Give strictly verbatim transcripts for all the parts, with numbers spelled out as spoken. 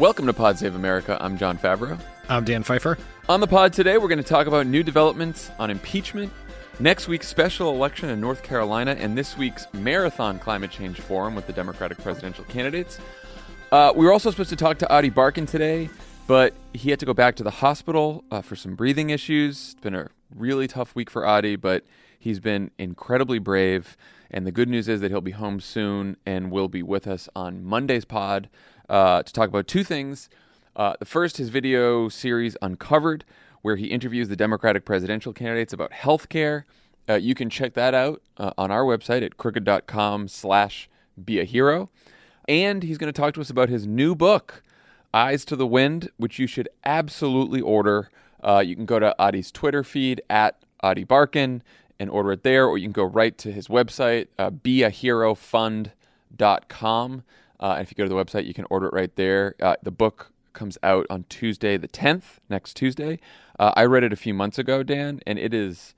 Welcome to Pod Save America. I'm John Favreau. I'm Dan Pfeiffer. On the pod today, we're going to talk about new developments on impeachment, next week's special election in North Carolina, and this week's marathon climate change forum with the Democratic presidential candidates. Uh, we were also supposed to talk to Ady Barkan today, but he had to go back to the hospital uh, for some breathing issues. It's been a really tough week for Ady, but he's been incredibly brave. And the good news is that he'll be home soon and will be with us on Monday's pod uh, to talk about two things. Uh, the first, his video series Uncovered, where he interviews the Democratic presidential candidates about health care. Uh, you can check that out uh, on our website at crooked.com slash be a hero. And he's going to talk to us about his new book, Eyes to the Wind, which you should absolutely order. Uh, you can go to Ady's Twitter feed at Ady Barkan and order it there, or you can go right to his website, uh, be a hero fund dot com. Uh, and if you go to the website, you can order it right there. Uh, the book comes out on Tuesday the tenth, next Tuesday. Uh, I read it a few months ago, Dan, and it is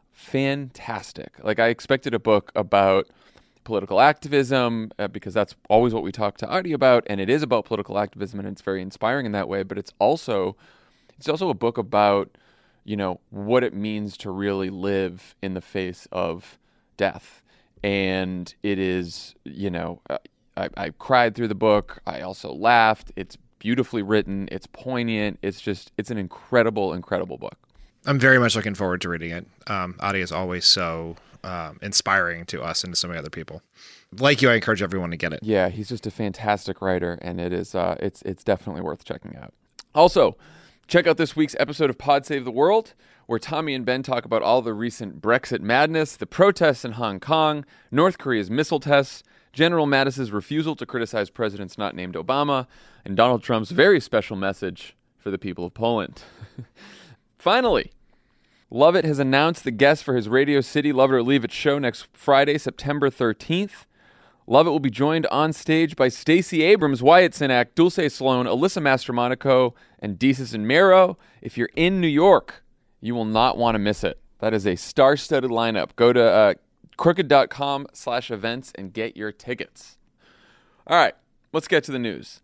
fantastic. Like, I expected a book about political activism uh, because that's always what we talk to Ady about, and it is about political activism, and it's very inspiring in that way. But it's also it's also a book about, you know, what it means to really live in the face of death. And it is, you know, uh, I, I cried through the book. I also laughed. It's beautifully written. It's poignant. It's just, it's an incredible, incredible book. I'm very much looking forward to reading it. Um, Ady is always so um, inspiring to us and to so many other people. Like you, I encourage everyone to get it. Yeah, he's just a fantastic writer, and it is, uh, it's, it's definitely worth checking out. Also, check out this week's episode of Pod Save the World, where Tommy and Ben talk about all the recent Brexit madness, the protests in Hong Kong, North Korea's missile tests, General Mattis's refusal to criticize presidents not named Obama, and Donald Trump's very special message for the people of Poland. Finally, Lovett has announced the guest for his Radio City Love It or Leave It show next Friday, September thirteenth. Lovett will be joined on stage by Stacey Abrams, Wyatt Cenac, Dulce Sloan, Alyssa Mastromonaco, and Desus and Mero. If you're in New York, you will not want to miss it. That is a star-studded lineup. Go to uh, crooked.com slash events and get your tickets. All right, let's get to the news.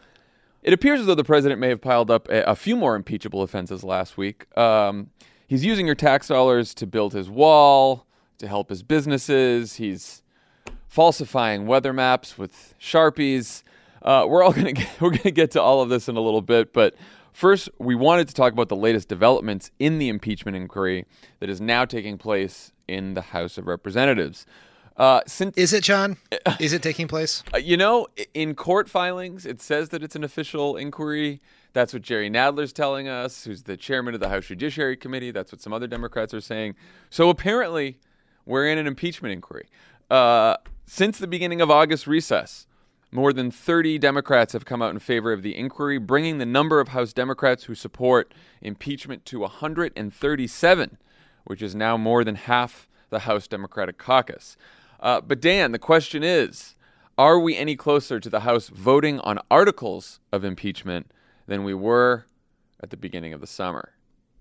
It appears as though the president may have piled up a, a few more impeachable offenses last week. Um, he's using your tax dollars to build his wall, to help his businesses. He's falsifying weather maps with Sharpies. Uh, we're all gonna get, we're gonna get to all of this in a little bit, but first we wanted to talk about the latest developments in the impeachment inquiry that is now taking place in the House of Representatives. Uh, since is it, John? Is it taking place? Uh, you know, in court filings, it says that it's an official inquiry. That's what Jerry Nadler's telling us, who's the chairman of the House Judiciary Committee. That's what some other Democrats are saying. So apparently, we're in an impeachment inquiry. Uh, since the beginning of August recess, more than thirty Democrats have come out in favor of the inquiry, bringing the number of House Democrats who support impeachment to one hundred thirty-seven, which is now more than half the House Democratic caucus. Uh, but Dan, the question is, are we any closer to the House voting on articles of impeachment than we were at the beginning of the summer?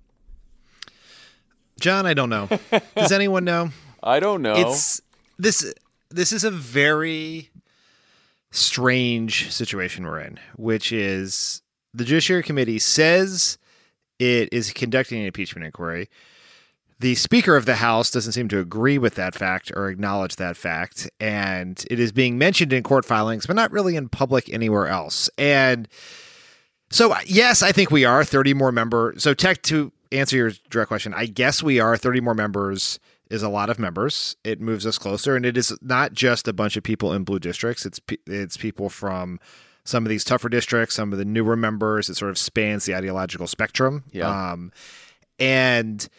John, I don't know. Does anyone know? I don't know. It's this. This is a very strange situation we're in, which is the Judiciary Committee says it is conducting an impeachment inquiry. The Speaker of the House doesn't seem to agree with that fact or acknowledge that fact, and it is being mentioned in court filings, but not really in public anywhere else. And so, yes, I think we are thirty more members. So, tech to answer your direct question, I guess we are thirty more members is a lot of members. It moves us closer, and it is not just a bunch of people in blue districts. It's it's people from some of these tougher districts, some of the newer members. It sort of spans the ideological spectrum. Yeah. Um, and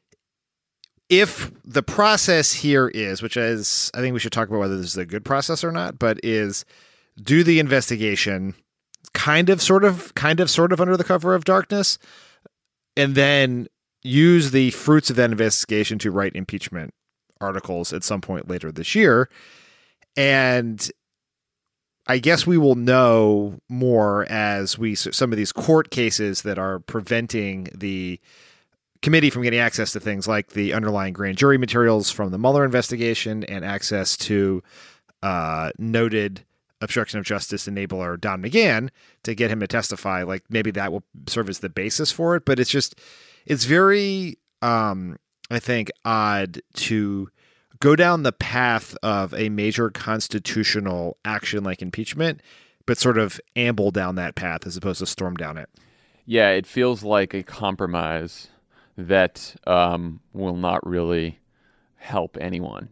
if the process here is, which is, I think we should talk about whether this is a good process or not, but is do the investigation kind of, sort of, kind of, sort of under the cover of darkness, and then use the fruits of that investigation to write impeachment articles at some point later this year. And I guess we will know more as we, some of these court cases that are preventing the committee from getting access to things like the underlying grand jury materials from the Mueller investigation and access to uh, noted obstruction of justice enabler Don McGahn to get him to testify. Like maybe that will serve as the basis for it. But it's just, it's very, um, I think, odd to go down the path of a major constitutional action like impeachment, but sort of amble down that path as opposed to storm down it. Yeah, it feels like a compromise that um, will not really help anyone.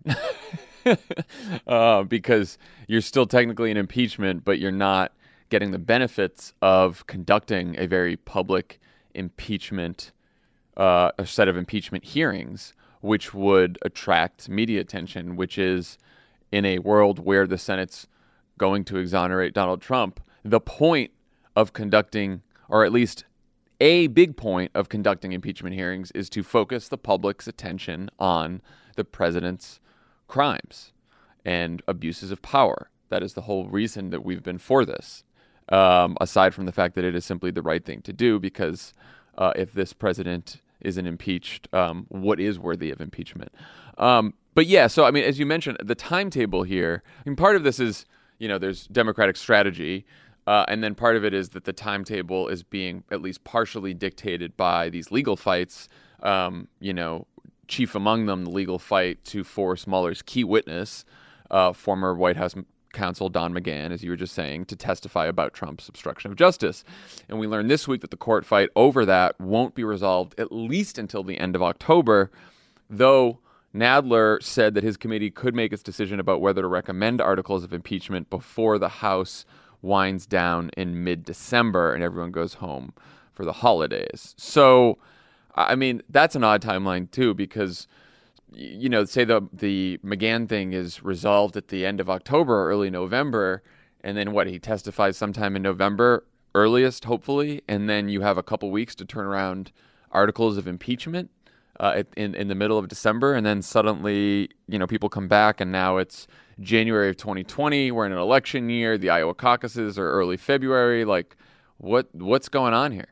uh, because you're still technically in impeachment, but you're not getting the benefits of conducting a very public impeachment, uh, a set of impeachment hearings, which would attract media attention, which is in a world where the Senate's going to exonerate Donald Trump. The point of conducting, or at least a big point of conducting impeachment hearings, is to focus the public's attention on the president's crimes and abuses of power. That is the whole reason that we've been for this, um, aside from the fact that it is simply the right thing to do, because uh, if this president isn't impeached, um, what is worthy of impeachment? Um, but yeah, so I mean, as you mentioned, the timetable here, I mean, part of this is, you know, there's Democratic strategy, uh, and then part of it is that the timetable is being at least partially dictated by these legal fights, um, you know, chief among them, the legal fight to force Mueller's key witness, uh, former White House counsel Don McGahn, as you were just saying, to testify about Trump's obstruction of justice. And we learned this week that the court fight over that won't be resolved at least until the end of October, though Nadler said that his committee could make its decision about whether to recommend articles of impeachment before the House winds down in mid-December and everyone goes home for the holidays. So, I mean, that's an odd timeline, too, because, you know, say the the McGahn thing is resolved at the end of October or early November, and then what, he testifies sometime in November, earliest, hopefully, and then you have a couple weeks to turn around articles of impeachment uh, in, in the middle of December, and then suddenly, you know, people come back, and now it's January of twenty twenty, we're in an election year, the Iowa caucuses are early February, like, what what's going on here?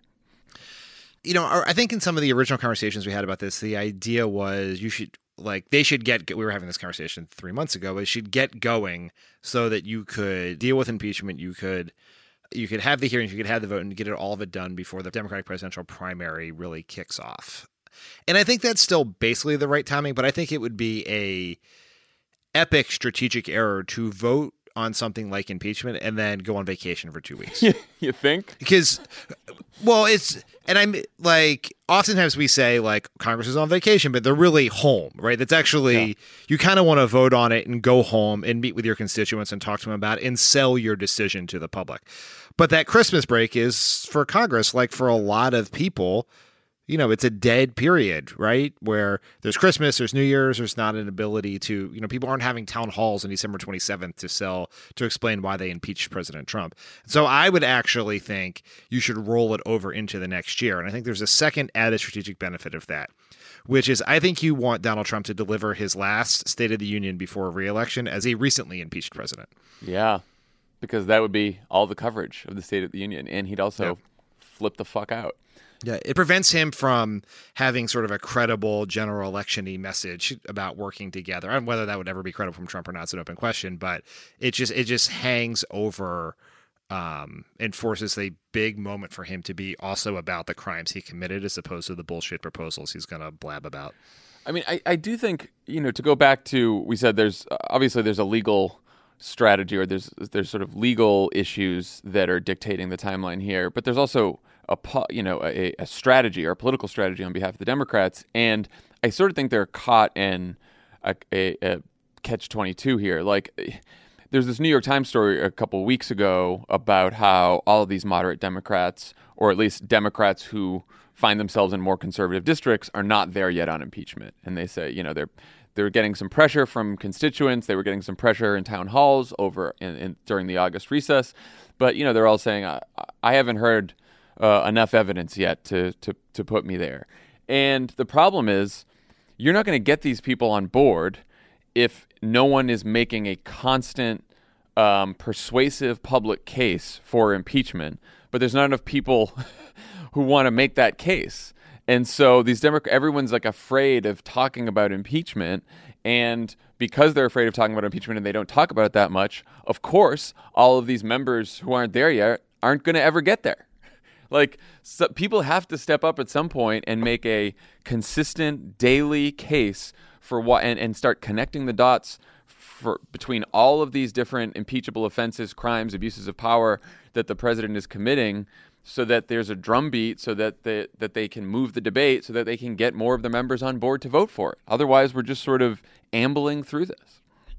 You know, I think in some of the original conversations we had about this, the idea was you should, like, they should get, we were having this conversation three months ago, but it should get going so that you could deal with impeachment. You could, you could have the hearings, you could have the vote, and get it, all of it done before the Democratic presidential primary really kicks off. And I think that's still basically the right timing, but I think it would be a epic strategic error to vote on something like impeachment and then go on vacation for two weeks. You think? Because, well, it's, and I'm like, oftentimes we say like Congress is on vacation, but they're really home, right? That's actually, yeah. You kind of want to vote on it and go home and meet with your constituents and talk to them about it and sell your decision to the public. But that Christmas break is for Congress, like for a lot of people, you know, it's a dead period, right? Where there's Christmas, there's New Year's, there's not an ability to, you know, people aren't having town halls on December twenty-seventh to sell, to explain why they impeached President Trump. So I would actually think you should roll it over into the next year. And I think there's a second added strategic benefit of that, which is I think you want Donald Trump to deliver his last State of the Union before re-election as a recently impeached president. Yeah, because that would be all the coverage of the State of the Union. And he'd also yeah. flip the fuck out. Yeah, it prevents him from having sort of a credible general election-y message about working together. And whether that would ever be credible from Trump or not is an open question, but it just it just hangs over um, and forces a big moment for him to be also about the crimes he committed as opposed to the bullshit proposals he's going to blab about. I mean, I, I do think, you know, to go back to, we said there's, obviously there's a legal strategy or there's there's sort of legal issues that are dictating the timeline here, but there's also a you know a, a strategy or a political strategy on behalf of the Democrats, and I sort of think they're caught in a, a, a catch twenty-two here. Like, there's this New York Times story a couple of weeks ago about how all of these moderate Democrats, or at least Democrats who find themselves in more conservative districts, are not there yet on impeachment, and they say, you know, they're they're getting some pressure from constituents. They were getting some pressure in town halls over in, in, during the August recess, but you know, they're all saying, I, I haven't heard Uh, enough evidence yet to, to to put me there. And the problem is, you're not going to get these people on board if no one is making a constant, um, persuasive public case for impeachment, but there's not enough people who want to make that case. And so these Democrats, everyone's like afraid of talking about impeachment, And because they're afraid of talking about impeachment and they don't talk about it that much, of course, all of these members who aren't there yet aren't going to ever get there. Like, so people have to step up at some point and make a consistent daily case for what, and, and start connecting the dots for between all of these different impeachable offenses, crimes, abuses of power that the president is committing, so that there's a drumbeat, so that they, that they can move the debate, so that they can get more of the members on board to vote for it. Otherwise, we're just sort of ambling through this.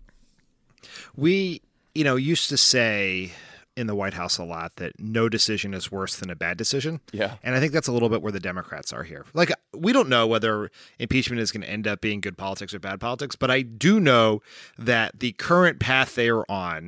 We, you know, used to say in the White House a lot that no decision is worse than a bad decision. Yeah. And I think that's a little bit where the Democrats are here. Like, we don't know whether impeachment is going to end up being good politics or bad politics, but I do know that the current path they are on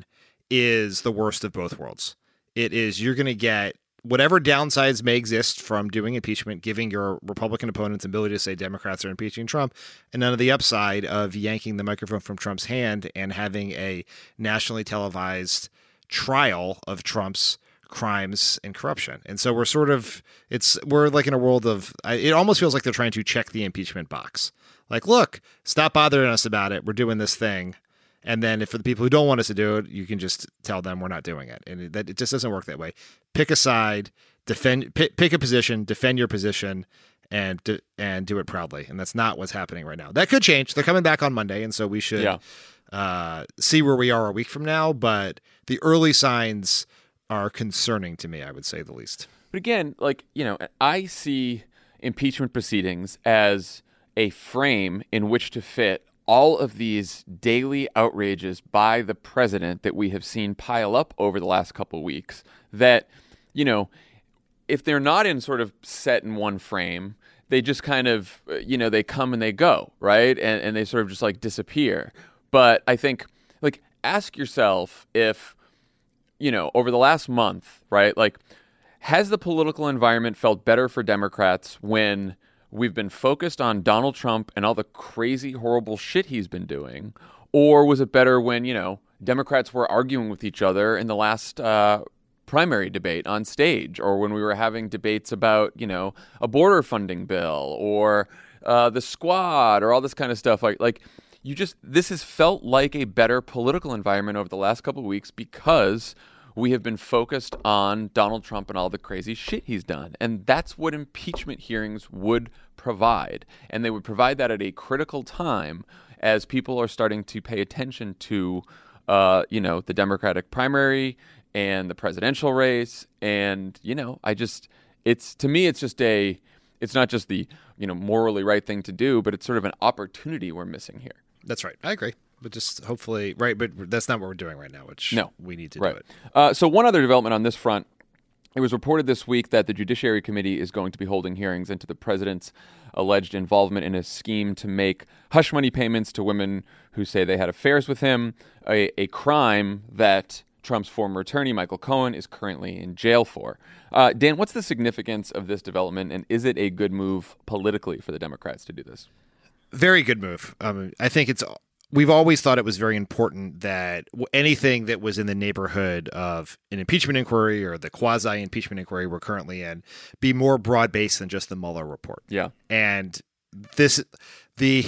is the worst of both worlds. It is, you're going to get whatever downsides may exist from doing impeachment, giving your Republican opponents the ability to say Democrats are impeaching Trump, and none of the upside of yanking the microphone from Trump's hand and having a nationally televised trial of Trump's crimes and corruption. And so we're sort of, it's, we're like in a world of, it almost feels like they're trying to check the impeachment box. Like, look, stop bothering us about it. We're doing this thing. And then if for the people who don't want us to do it, you can just tell them we're not doing it. And it, that, it just doesn't work that way. Pick a side, defend, pick, pick a position, defend your position, and do, and do it proudly. And that's not what's happening right now. That could change. They're coming back on Monday, and so we should yeah. uh, see where we are a week from now. But the early signs are concerning to me, I would say the least. But again, like, you know, I see impeachment proceedings as a frame in which to fit all of these daily outrages by the president that we have seen pile up over the last couple of weeks that, you know, if they're not in sort of set in one frame, they just kind of, you know, they come and they go, right? And, and they sort of just like disappear. But I think, like, ask yourself if, you know, over the last month, right, like, has the political environment felt better for Democrats when we've been focused on Donald Trump and all the crazy, horrible shit he's been doing? Or was it better when, you know, Democrats were arguing with each other in the last uh, primary debate on stage, or when we were having debates about, you know, a border funding bill or uh, the squad or all this kind of stuff? Like, like you just, this has felt like a better political environment over the last couple of weeks because we have been focused on Donald Trump and all the crazy shit he's done. And that's what impeachment hearings would provide. And they would provide that at a critical time as people are starting to pay attention to, uh, you know, the Democratic primary and the presidential race. And, you know, I just, it's, to me, it's just a, it's not just the, you know, morally right thing to do, but it's sort of an opportunity we're missing here. That's right. I agree. But just hopefully, right, but that's not what we're doing right now, which no. we need to right. do it. Uh, so one other development on this front, it was reported this week that the Judiciary Committee is going to be holding hearings into the president's alleged involvement in a scheme to make hush money payments to women who say they had affairs with him, a, a crime that Trump's former attorney, Michael Cohen, is currently in jail for. Uh, Dan, what's the significance of this development, and is it a good move politically for the Democrats to do this? Very good move. Um, I think it's... We've always thought it was very important that anything that was in the neighborhood of an impeachment inquiry or the quasi-impeachment inquiry we're currently in be more broad-based than just the Mueller report. Yeah. And this, the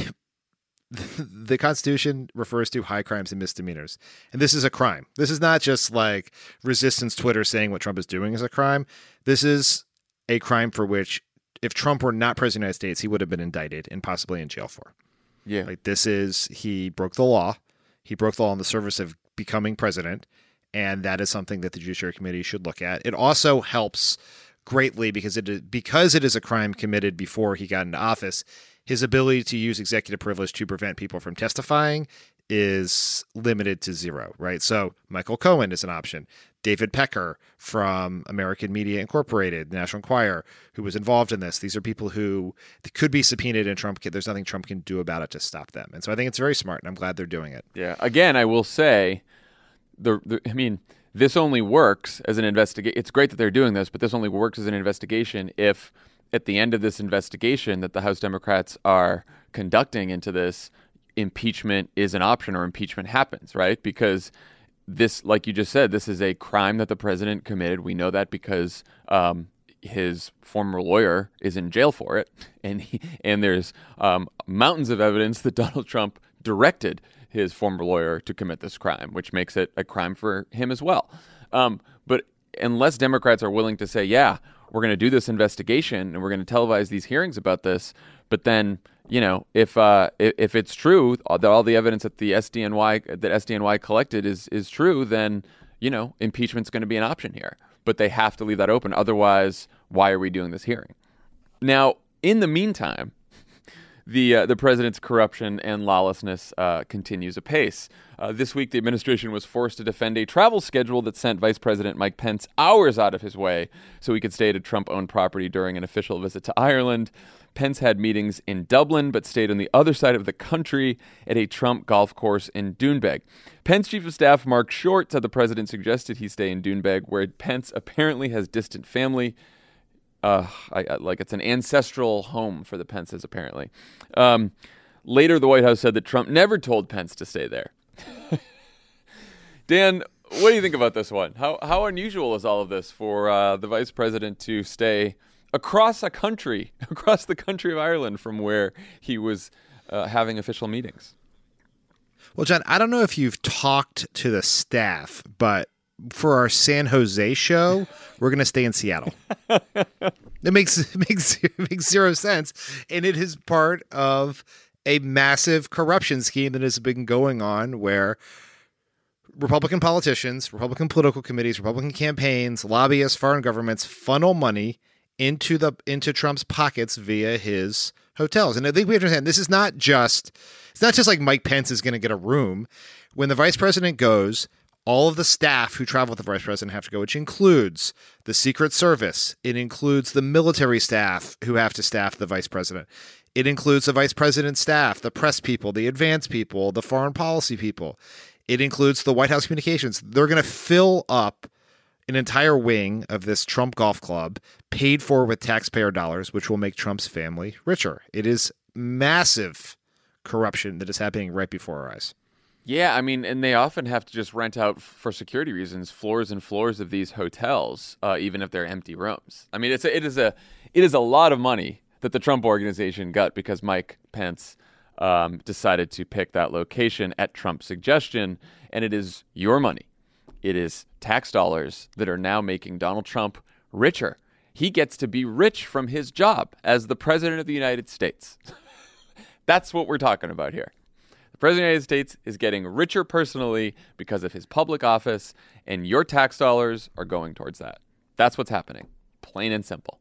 the Constitution refers to high crimes and misdemeanors. And this is a crime. This is not just like resistance Twitter saying what Trump is doing is a crime. This is a crime for which, if Trump were not president of the United States, he would have been indicted and possibly in jail for. Yeah. Like, this is, he broke the law. He broke the law in the service of becoming president. And that is something that the Judiciary Committee should look at. It also helps greatly because it is, because it is a crime committed before he got into office. His ability to use executive privilege to prevent people from testifying is limited to zero, right? So Michael Cohen is an option. David Pecker from American Media Incorporated, the National Enquirer, who was involved in this. These are people who could be subpoenaed, and Trump can, there's nothing Trump can do about it to stop them. And so I think it's very smart, and I'm glad they're doing it. Yeah. Again, I will say, the, the I mean, this only works as an investigation. It's great that they're doing this, but this only works as an investigation if at the end of this investigation that the House Democrats are conducting into this, impeachment is an option or impeachment happens, right? Because this, like you just said, this is a crime that the president committed. We know that because um, his former lawyer is in jail for it. And he, and there's um, mountains of evidence that Donald Trump directed his former lawyer to commit this crime, which makes it a crime for him as well. Um, but unless Democrats are willing to say, yeah, we're going to do this investigation and we're going to televise these hearings about this, but then, you know, if uh, if, if it's true that all the evidence that the S D N Y that S D N Y collected is is true, then, you know, impeachment's going to be an option here. But they have to leave that open. Otherwise, why are we doing this hearing? Now, in the meantime, the uh, the president's corruption and lawlessness uh, continues apace. Uh, this week, the administration was forced to defend a travel schedule that sent Vice President Mike Pence hours out of his way so he could stay at a Trump-owned property during an official visit to Ireland. Pence had meetings in Dublin, but stayed on the other side of the country at a Trump golf course in Doonbeg. Pence Chief of Staff Mark Short said the president suggested he stay in Doonbeg, where Pence apparently has distant family. Uh, I, I, like it's an ancestral home for the Pences, apparently. Um, later, the White House said that Trump never told Pence to stay there. Dan, what do you think about this one? How how unusual is all of this for uh, the vice president to stay across a country, across the country of Ireland from where he was uh, having official meetings? Well, John, I don't know if you've talked to the staff, but for our San Jose show, we're going to stay in Seattle. It makes it makes it makes zero sense, and it is part of a massive corruption scheme that has been going on, where Republican politicians, Republican political committees, Republican campaigns, lobbyists, foreign governments funnel money into the into Trump's pockets via his hotels. And I think we understand this is not just it's not just like Mike Pence is going to get a room. When the vice president goes, all of the staff who travel with the vice president have to go, which includes the Secret Service. It includes the military staff who have to staff the vice president. It includes the vice president's staff, the press people, the advance people, the foreign policy people. It includes the White House communications. They're going to fill up an entire wing of this Trump golf club paid for with taxpayer dollars, which will make Trump's family richer. It is massive corruption that is happening right before our eyes. Yeah, I mean, and they often have to just rent out, for security reasons, floors and floors of these hotels, uh, even if they're empty rooms. I mean, it's a, it is a it is a lot of money that the Trump organization got because Mike Pence um, decided to pick that location at Trump's suggestion, and it is your money. It is tax dollars that are now making Donald Trump richer. He gets to be rich from his job as the president of the United States. That's what we're talking about here. The president of the United States is getting richer personally because of his public office, and your tax dollars are going towards that. That's what's happening. Plain and simple.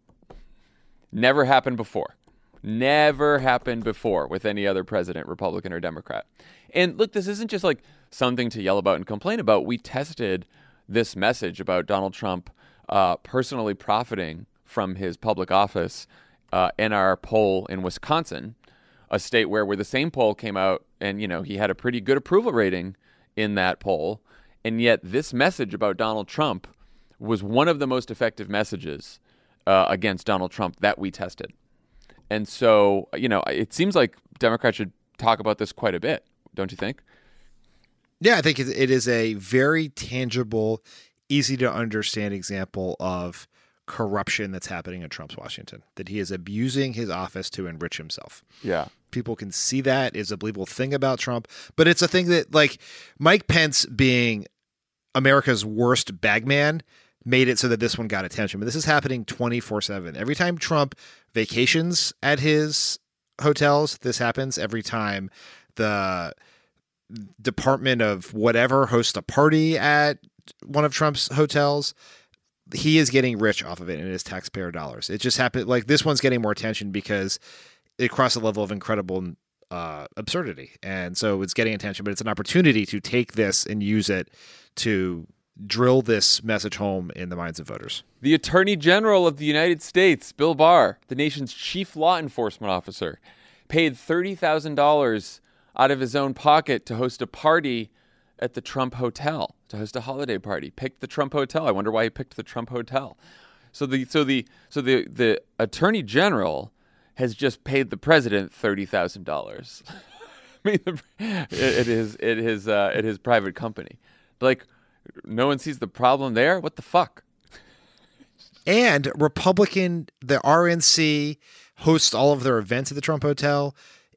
Never happened before. Never happened before with any other president, Republican or Democrat. And look, this isn't just like something to yell about and complain about. We tested this message about Donald Trump uh, personally profiting from his public office uh, in our poll in Wisconsin, a state where, where the same poll came out and, you know, he had a pretty good approval rating in that poll. And yet this message about Donald Trump was one of the most effective messages uh, against Donald Trump that we tested. And so, you know, it seems like Democrats should talk about this quite a bit, don't you think? Yeah, I think it is a very tangible, easy to understand example of corruption that's happening in Trump's Washington, that he is abusing his office to enrich himself. Yeah. People can see that is a believable thing about Trump, but it's a thing that, like, Mike Pence being America's worst bagman made it so that this one got attention. But this is happening twenty-four seven. Every time Trump vacations at his hotels, this happens. Every time the Department of whatever hosts a party at one of Trump's hotels, he is getting rich off of it in his taxpayer dollars. It just happened. Like, this one's getting more attention because it crossed a level of incredible uh, absurdity. And so it's getting attention, but it's an opportunity to take this and use it to drill this message home in the minds of voters. The Attorney General of the United States, Bill Barr, the nation's chief law enforcement officer, paid thirty thousand dollars out of his own pocket to host a party at the Trump Hotel, to host a holiday party. Picked the Trump Hotel. I wonder why he picked the Trump Hotel. So the so the so the the Attorney General has just paid the president thirty thousand dollars. I mean, the, it, it is it is uh, at his private company. Like, no one sees the problem there. What the fuck? And Republican, the R N C hosts all of their events at the Trump Hotel.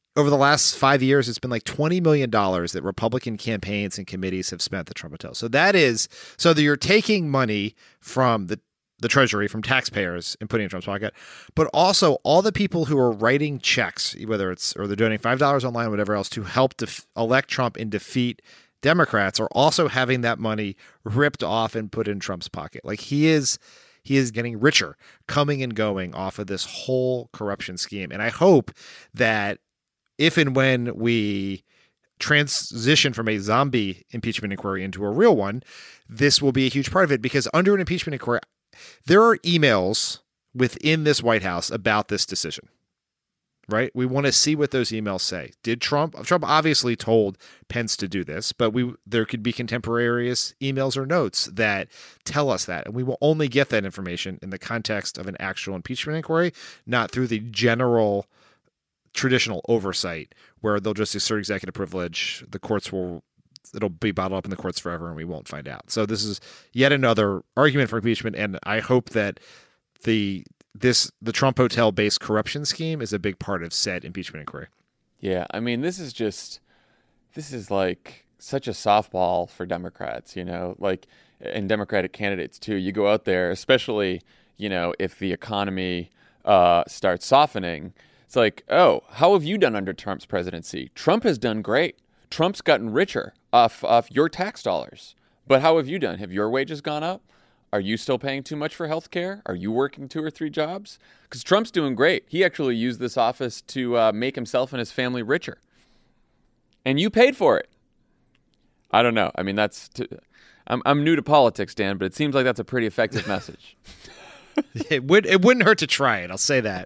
over the last five years, it's been like twenty million dollars that Republican campaigns and committees have spent the Trump Hotel. So that is, so that you're taking money from the, the Treasury, from taxpayers, and putting it in Trump's pocket, but also all the people who are writing checks, whether it's, or they're donating five dollars online or whatever else, to help def- elect Trump and defeat Democrats, are also having that money ripped off and put in Trump's pocket. Like he is, he is getting richer, coming and going off of this whole corruption scheme. And I hope that if and when we transition from a zombie impeachment inquiry into a real one, this will be a huge part of it, because under an impeachment inquiry, there are emails within this White House about this decision, right? We want to see what those emails say. Did Trump, Trump obviously told Pence to do this, but we there could be contemporaneous emails or notes that tell us that. And we will only get that information in the context of an actual impeachment inquiry, not through the general traditional oversight where they'll just assert executive privilege. The courts will, it'll be bottled up in the courts forever and we won't find out. So this is yet another argument for impeachment. And I hope that the, this, the Trump Hotel based corruption scheme is a big part of said impeachment inquiry. Yeah. I mean, this is just, this is like such a softball for Democrats, you know, like, and Democratic candidates too. You go out there, especially, you know, if the economy uh, starts softening. It's like, oh, how have you done under Trump's presidency? Trump has done great. Trump's gotten richer off, off your tax dollars. But how have you done? Have your wages gone up? Are you still paying too much for health care? Are you working two or three jobs? Because Trump's doing great. He actually used this office to uh, make himself and his family richer. And you paid for it. I don't know. I mean, that's... To, I'm, I'm new to politics, Dan, but it seems like that's a pretty effective message. It, would, it wouldn't hurt to try it. I'll say that.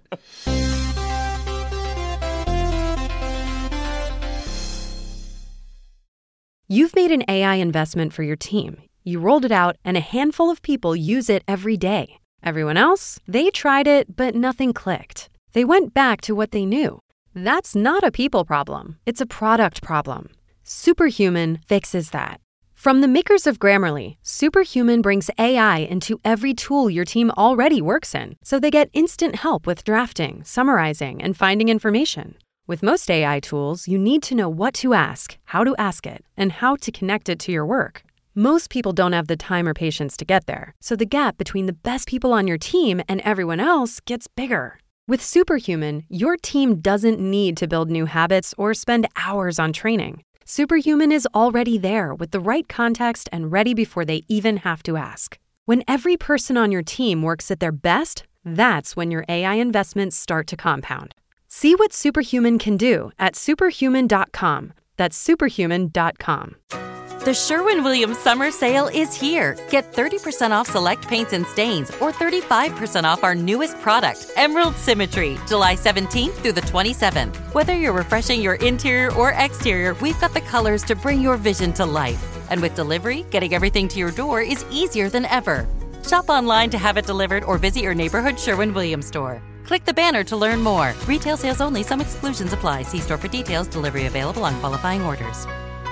You've made an A I investment for your team. You rolled it out, and a handful of people use it every day. Everyone else, they tried it, but nothing clicked. They went back to what they knew. That's not a people problem. It's a product problem. Superhuman fixes that. From the makers of Grammarly, Superhuman brings A I into every tool your team already works in, so they get instant help with drafting, summarizing, and finding information. With most A I tools, you need to know what to ask, how to ask it, and how to connect it to your work. Most people don't have the time or patience to get there, so the gap between the best people on your team and everyone else gets bigger. With Superhuman, your team doesn't need to build new habits or spend hours on training. Superhuman is already there with the right context and ready before they even have to ask. When every person on your team works at their best, that's when your A I investments start to compound. See what Superhuman can do at superhuman dot com. That's superhuman dot com. The Sherwin-Williams summer sale is here. Get thirty percent off select paints and stains or thirty-five percent off our newest product, Emerald Symmetry, July seventeenth through the twenty-seventh. Whether you're refreshing your interior or exterior, we've got the colors to bring your vision to life. And with delivery, getting everything to your door is easier than ever. Shop online to have it delivered or visit your neighborhood Sherwin-Williams store. Click the banner to learn more. Retail sales only. Some exclusions apply. See store for details. Delivery available on qualifying orders.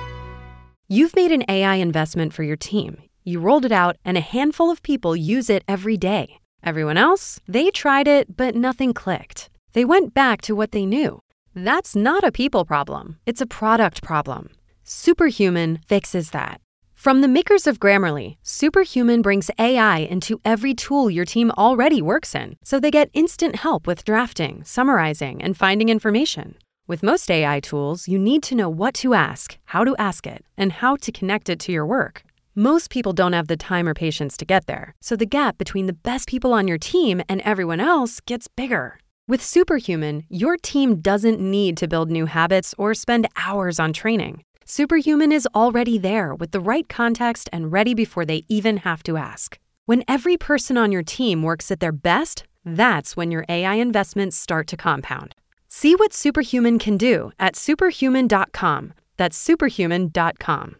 You've made an A I investment for your team. You rolled it out, and a handful of people use it every day. Everyone else, they tried it, but nothing clicked. They went back to what they knew. That's not a people problem. It's a product problem. Superhuman fixes that. From the makers of Grammarly, Superhuman brings A I into every tool your team already works in, so they get instant help with drafting, summarizing, and finding information. With most A I tools, you need to know what to ask, how to ask it, and how to connect it to your work. Most people don't have the time or patience to get there, so the gap between the best people on your team and everyone else gets bigger. With Superhuman, your team doesn't need to build new habits or spend hours on training. Superhuman is already there with the right context and ready before they even have to ask. When every person on your team works at their best, that's when your A I investments start to compound. See what Superhuman can do at superhuman dot com. That's superhuman dot com.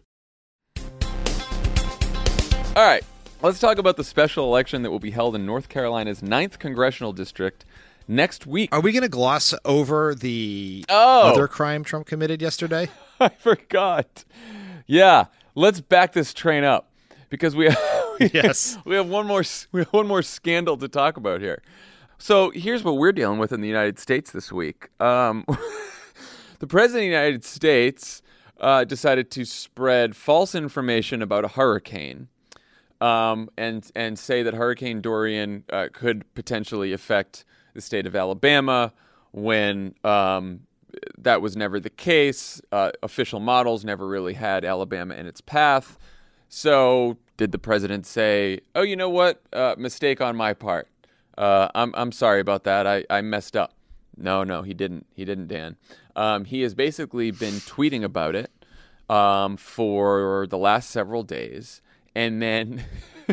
All right, let's talk about the special election that will be held in North Carolina's ninth Congressional District next week. Are we going to gloss over the oh. other crime Trump committed yesterday? I forgot. Yeah, let's back this train up because we we, yes. we have one more we have one more scandal to talk about here. So here's what we're dealing with in the United States this week. Um, the president of the United States uh, decided to spread false information about a hurricane um, and and say that Hurricane Dorian uh, could potentially affect the state of Alabama when um, that was never the case. Uh, official models never really had Alabama in its path. So did the president say, oh, you know what? Uh, mistake on my part. Uh, I'm I'm sorry about that. I, I messed up. No, no, he didn't. He didn't, Dan. Um, he has basically been tweeting about it um, for the last several days. And then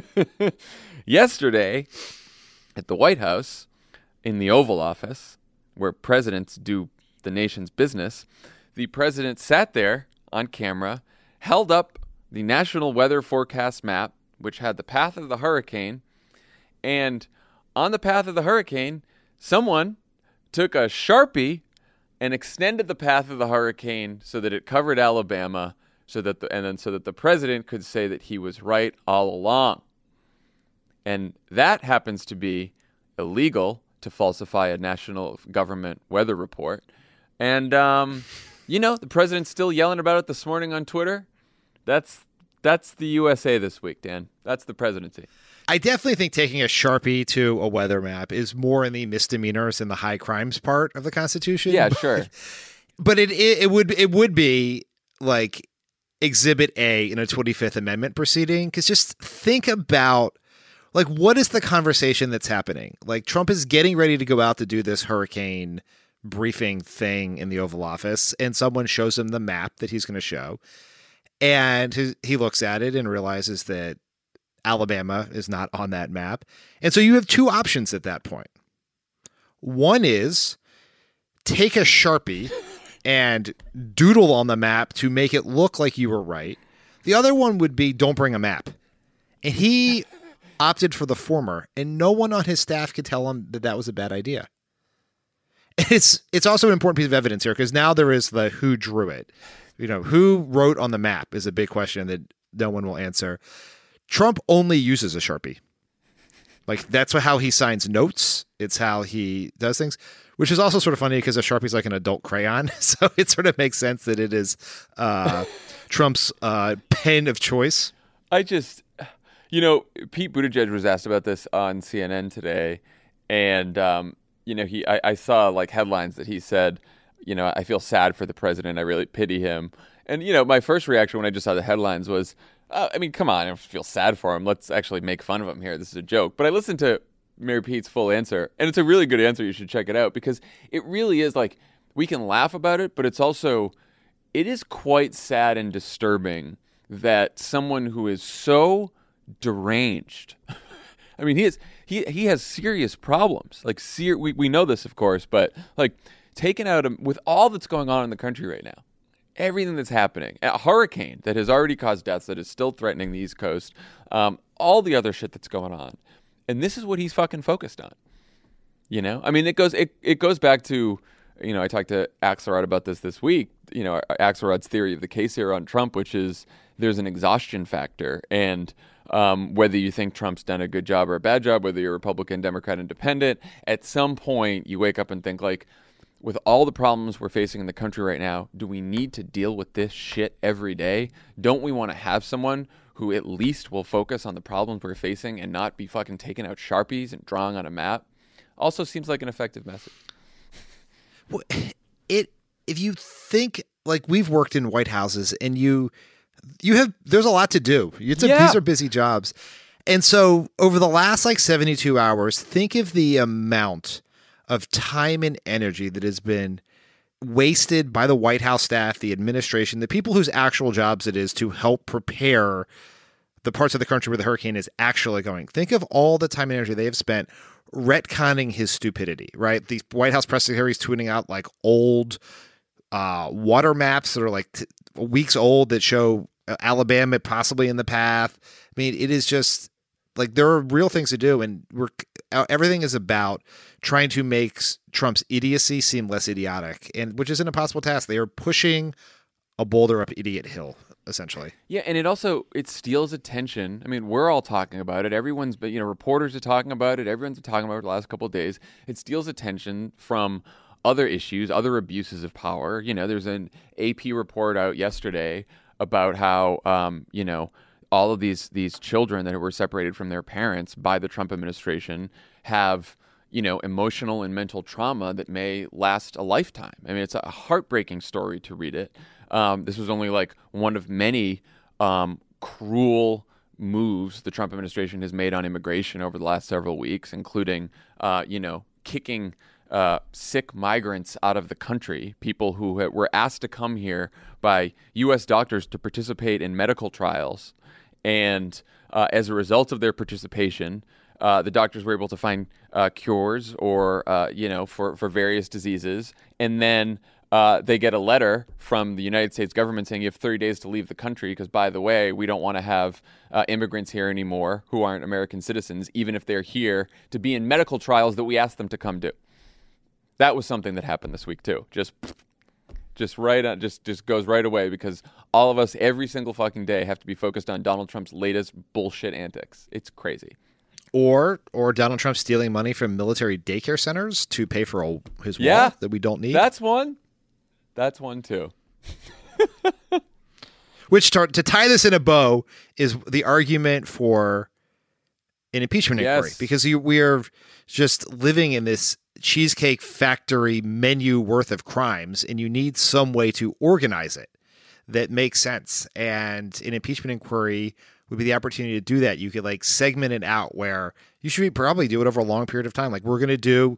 yesterday at the White House, in the Oval Office, where presidents do the nation's business, the president sat there on camera, held up the National Weather Forecast map, which had the path of the hurricane, and on the path of the hurricane, someone took a Sharpie and extended the path of the hurricane so that it covered Alabama, so that the, and then so that the president could say that he was right all along. And that happens to be illegal, to falsify a national government weather report. And, um, you know, the president's still yelling about it this morning on Twitter. That's that's the U S A this week, Dan. That's the presidency. I definitely think taking a Sharpie to a weather map is more in the misdemeanors than the high crimes part of the Constitution. Yeah, sure. But it, it it would it would be like Exhibit A in a twenty-fifth Amendment proceeding, because just think about, like, what is the conversation that's happening? Like, Trump is getting ready to go out to do this hurricane briefing thing in the Oval Office, and someone shows him the map that he's going to show, and he, he looks at it and realizes that Alabama is not on that map. And so you have two options at that point. One is take a Sharpie and doodle on the map to make it look like you were right. The other one would be don't bring a map. And he opted for the former, and no one on his staff could tell him that that was a bad idea. It's it's also an important piece of evidence here, because now there is the who drew it. You know, who wrote on the map is a big question that no one will answer. Trump only uses a Sharpie. Like, that's how he signs notes. It's how he does things, which is also sort of funny because a Sharpie's like an adult crayon. So it sort of makes sense that it is uh, Trump's uh, pen of choice. I just, you know, Pete Buttigieg was asked about this on C N N today. And, um, you know, he, I, I saw like headlines that he said, you know, I feel sad for the president. I really pity him. And, you know, my first reaction when I just saw the headlines was, Uh, I mean, come on, I feel sad for him. Let's actually make fun of him here. This is a joke. But I listened to Mayor Pete's full answer, and it's a really good answer. You should check it out, because it really is like, we can laugh about it, but it's also, it is quite sad and disturbing that someone who is so deranged, I mean, he is he he has serious problems. Like, ser- we, we know this, of course, but like taken out of, with all that's going on in the country right now, everything that's happening, a hurricane that has already caused deaths, that is still threatening the East Coast, um, all the other shit that's going on. And this is what he's fucking focused on. You know, I mean, it goes, it, it goes back to, you know, I talked to Axelrod about this this week, you know, Axelrod's theory of the case here on Trump, which is there's an exhaustion factor. And um, whether you think Trump's done a good job or a bad job, whether you're Republican, Democrat, Independent, at some point you wake up and think, like, with all the problems we're facing in the country right now, do we need to deal with this shit every day? Don't we want to have someone who at least will focus on the problems we're facing and not be fucking taking out Sharpies and drawing on a map? Also seems like an effective message. Well, it if you think, like, we've worked in White Houses, and you you have there's a lot to do. It's a, Yeah. These are busy jobs. And so over the last like seventy-two hours, think of the amount of time and energy that has been wasted by the White House staff, the administration, the people whose actual jobs it is to help prepare the parts of the country where the hurricane is actually going. Think of all the time and energy they have spent retconning his stupidity, right? The White House press secretary is tweeting out like old uh, water maps that are like t- weeks old that show Alabama possibly in the path. I mean, it is just like, there are real things to do, and we're everything is about trying to make Trump's idiocy seem less idiotic, and which is an impossible task. They are pushing a boulder up idiot hill, essentially. Yeah, and it also, it steals attention. I mean, we're all talking about it. Everyone's, you know, reporters are talking about it. Everyone's been talking about it the last couple of days. It steals attention from other issues, other abuses of power. You know, there's an A P report out yesterday about how, um, you know, all of these these children that were separated from their parents by the Trump administration have, you know, emotional and mental trauma that may last a lifetime. I mean, it's a heartbreaking story to read it. Um, this was only like one of many um, cruel moves the Trump administration has made on immigration over the last several weeks, including, uh, you know, kicking uh, sick migrants out of the country, people who ha- were asked to come here by U S doctors to participate in medical trials. And uh, as a result of their participation, uh, the doctors were able to find uh, cures or, uh, you know, for, for various diseases. And then Uh, they get a letter from the United States government saying you have thirty days to leave the country because, by the way, we don't want to have uh, immigrants here anymore who aren't American citizens, even if they're here to be in medical trials that we asked them to come do. That was something that happened this week, too. Just just right on, just, just goes right away because all of us every single fucking day have to be focused on Donald Trump's latest bullshit antics. It's crazy. Or or Donald Trump stealing money from military daycare centers to pay for a, his wall yeah, that we don't need. That's one. That's one, too. Which, to, to tie this in a bow, is the argument for an impeachment yes. inquiry. Because you, we are just living in this Cheesecake Factory menu worth of crimes, and you need some way to organize it that makes sense. And an impeachment inquiry would be the opportunity to do that. You could, like, segment it out where you should probably do it over a long period of time. Like, we're going to do,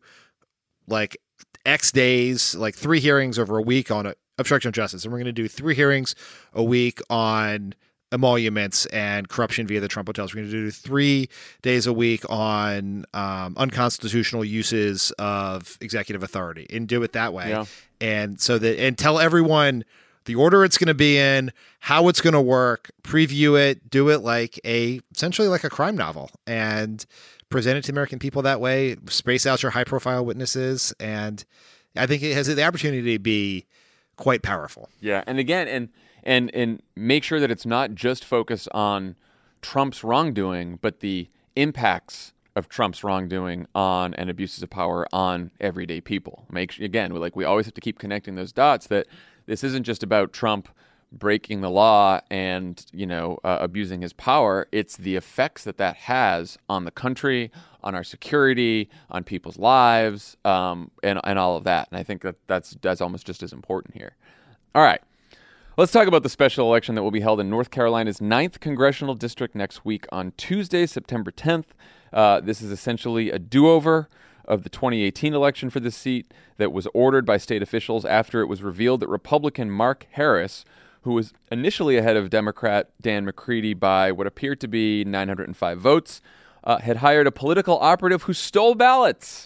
like, X days, like three hearings over a week on a, obstruction of justice. And we're going to do three hearings a week on emoluments and corruption via the Trump hotels. We're going to do three days a week on um, unconstitutional uses of executive authority and do it that way. Yeah. And so that, and tell everyone the order it's going to be in, how it's going to work, preview it, do it like a, essentially like a crime novel, and present it to American people that way, space out your high profile witnesses. And I think it has the opportunity to be quite powerful. Yeah. And again, and, and, and make sure that it's not just focused on Trump's wrongdoing, but the impacts of Trump's wrongdoing on and abuses of power on everyday people. Make again, like we always have to keep connecting those dots that this isn't just about Trump breaking the law and, you know, uh, abusing his power. It's the effects that that has on the country, on our security, on people's lives, um, and, and all of that. And I think that that's, that's almost just as important here. All right. Let's talk about the special election that will be held in North Carolina's ninth Congressional District next week on Tuesday, September tenth. Uh, this is essentially a do-over of the twenty eighteen election for this seat that was ordered by state officials after it was revealed that Republican Mark Harris, who was initially ahead of Democrat Dan McCready by what appeared to be nine hundred five votes, uh, had hired a political operative who stole ballots.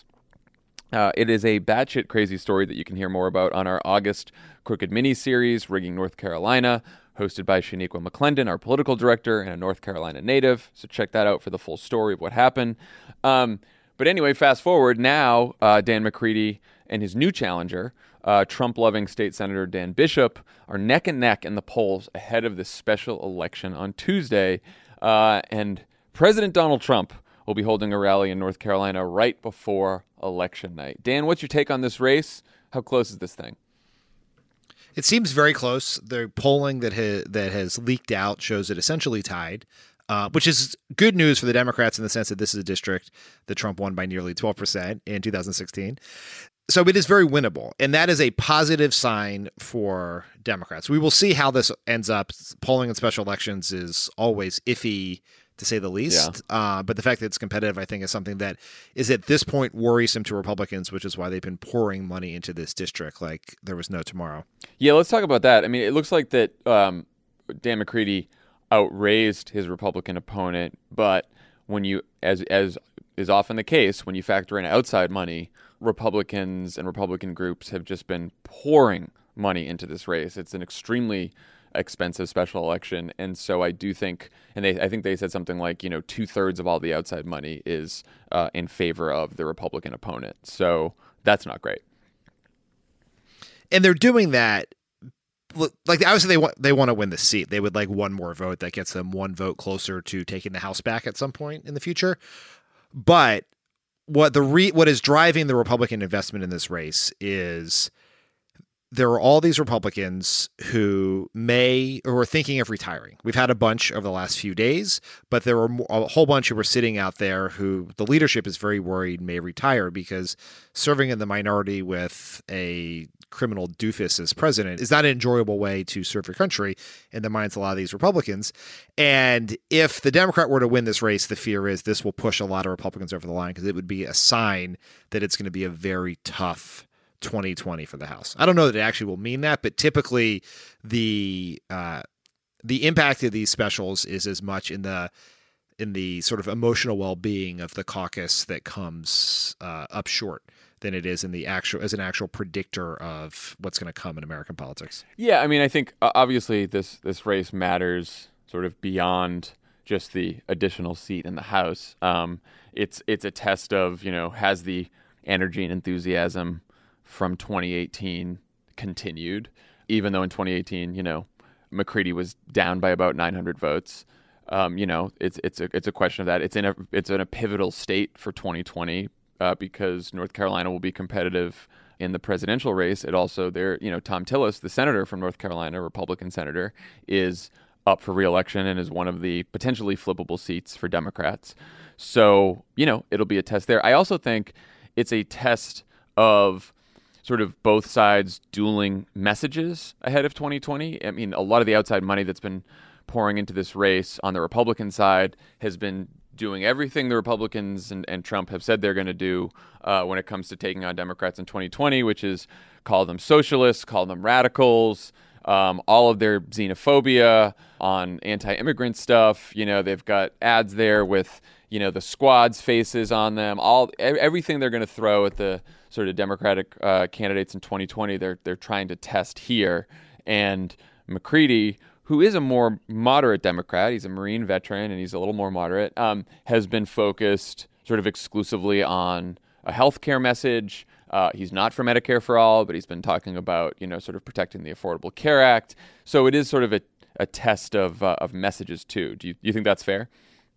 Uh, it is a batshit crazy story that you can hear more about on our August Crooked mini-series, Rigging North Carolina, hosted by Shaniqua McClendon, our political director and a North Carolina native. So check that out for the full story of what happened. Um, but anyway, fast forward, now uh, Dan McCready and his new challenger, Uh, Trump-loving State Senator Dan Bishop, are neck and neck in the polls ahead of this special election on Tuesday. Uh, and President Donald Trump will be holding a rally in North Carolina right before election night. Dan, what's your take on this race? How close is this thing? It seems very close. The polling that ha- that has leaked out shows it essentially tied, uh, which is good news for the Democrats in the sense that this is a district that Trump won by nearly twelve percent in two thousand sixteen. So it is very winnable, and that is a positive sign for Democrats. We will see how this ends up. Polling in special elections is always iffy, to say the least. Yeah. Uh, but the fact that it's competitive, I think, is something that is at this point worrisome to Republicans, which is why they've been pouring money into this district like there was no tomorrow. Yeah, let's talk about that. I mean, it looks like that um, Dan McCready outraised his Republican opponent, but when you, as as is often the case, when you factor in outside money, Republicans and Republican groups have just been pouring money into this race. It's an extremely expensive special election. And so I do think, and they, I think they said something like, you know, two thirds of all the outside money is uh, in favor of the Republican opponent. So that's not great. And they're doing that. Like, obviously they want, they want to win the seat. They would like one more vote that gets them one vote closer to taking the House back at some point in the future. But what the re, what is driving the Republican investment in this race is there are all these Republicans who may or are thinking of retiring. We've had a bunch over the last few days, but there were a whole bunch who were sitting out there who the leadership is very worried may retire because serving in the minority with a criminal doofus as president is not an enjoyable way to serve your country in the minds of a lot of these Republicans. And if the Democrat were to win this race, the fear is this will push a lot of Republicans over the line because it would be a sign that it's going to be a very tough twenty twenty for the House. I don't know that it actually will mean that, but typically the uh, the impact of these specials is as much in the in the sort of emotional well-being of the caucus that comes uh, up short than it is in the actual as an actual predictor of what's going to come in American politics. Yeah, I mean, I think uh, obviously this this race matters sort of beyond just the additional seat in the House. Um, it's it's a test of, you know, has the energy and enthusiasm from twenty eighteen continued, even though in twenty eighteen, you know, McCready was down by about nine hundred votes. Um, you know, it's it's a it's a question of that. It's in a it's in a pivotal state for twenty twenty uh, because North Carolina will be competitive in the presidential race. It also there, you know, Tom Tillis, the senator from North Carolina, Republican senator, is up for re-election and is one of the potentially flippable seats for Democrats. So, you know, it'll be a test there. I also think it's a test of sort of both sides dueling messages ahead of twenty twenty. I mean, a lot of the outside money that's been pouring into this race on the Republican side has been doing everything the Republicans and, and Trump have said they're going to do uh, when it comes to taking on Democrats in twenty twenty, which is call them socialists, call them radicals, um, all of their xenophobia on anti-immigrant stuff. You know, they've got ads there with, you know, the squad's faces on them, all everything they're going to throw at the sort of Democratic uh, candidates in twenty twenty, they're they're trying to test here. And McCready, who is a more moderate Democrat, he's a Marine veteran and he's a little more moderate, um, has been focused sort of exclusively on a healthcare message. Uh, he's not for Medicare for all, but he's been talking about, you know, sort of protecting the Affordable Care Act. So it is sort of a, a test of uh, of messages too. Do you, you think that's fair?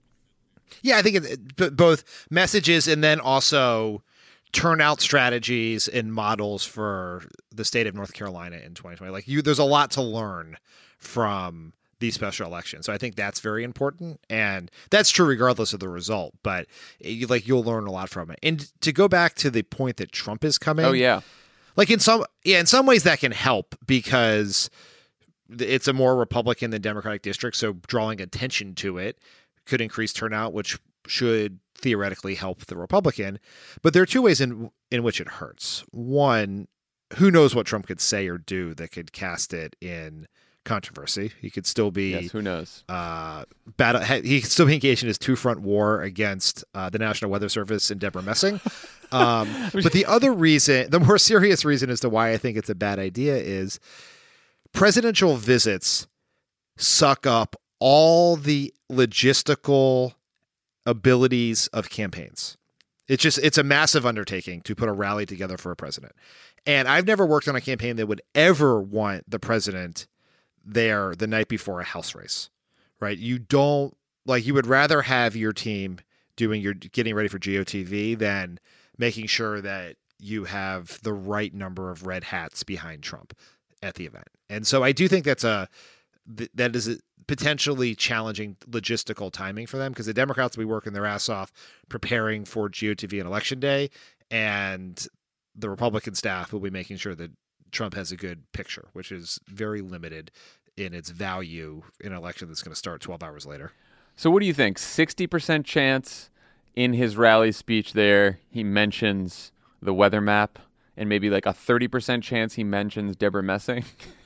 Yeah, I think it, both messages and then also turnout strategies and models for the state of North Carolina in twenty twenty. Like you, there's a lot to learn from these special elections. So I think that's very important. And that's true regardless of the result. But it, like you'll learn a lot from it. And to go back to the point that Trump is coming. Oh, yeah. Like in some, yeah, in some ways that can help because it's a more Republican than Democratic district. So drawing attention to it could increase turnout, which should theoretically help the Republican. But there are two ways in in which it hurts. One, who knows what Trump could say or do that could cast it in controversy. He could still be yes, who knows? Uh, battle. He could still be engaged in his two-front war against uh, the National Weather Service and Deborah Messing. Um, but the other reason, the more serious reason as to why I think it's a bad idea is presidential visits suck up all the logistical abilities of campaigns. It's just, it's a massive undertaking to put a rally together for a president. And I've never worked on a campaign that would ever want the president there the night before a House race, right? You don't like, you would rather have your team doing your getting ready for G O T V than making sure that you have the right number of red hats behind Trump at the event. And so I do think that's a, that is a potentially challenging logistical timing for them because the Democrats will be working their ass off preparing for G O T V and election day. And the Republican staff will be making sure that Trump has a good picture, which is very limited in its value in an election that's going to start twelve hours later. So what do you think? sixty percent chance in his rally speech there, he mentions the weather map, and maybe like a thirty percent chance he mentions Deborah Messing?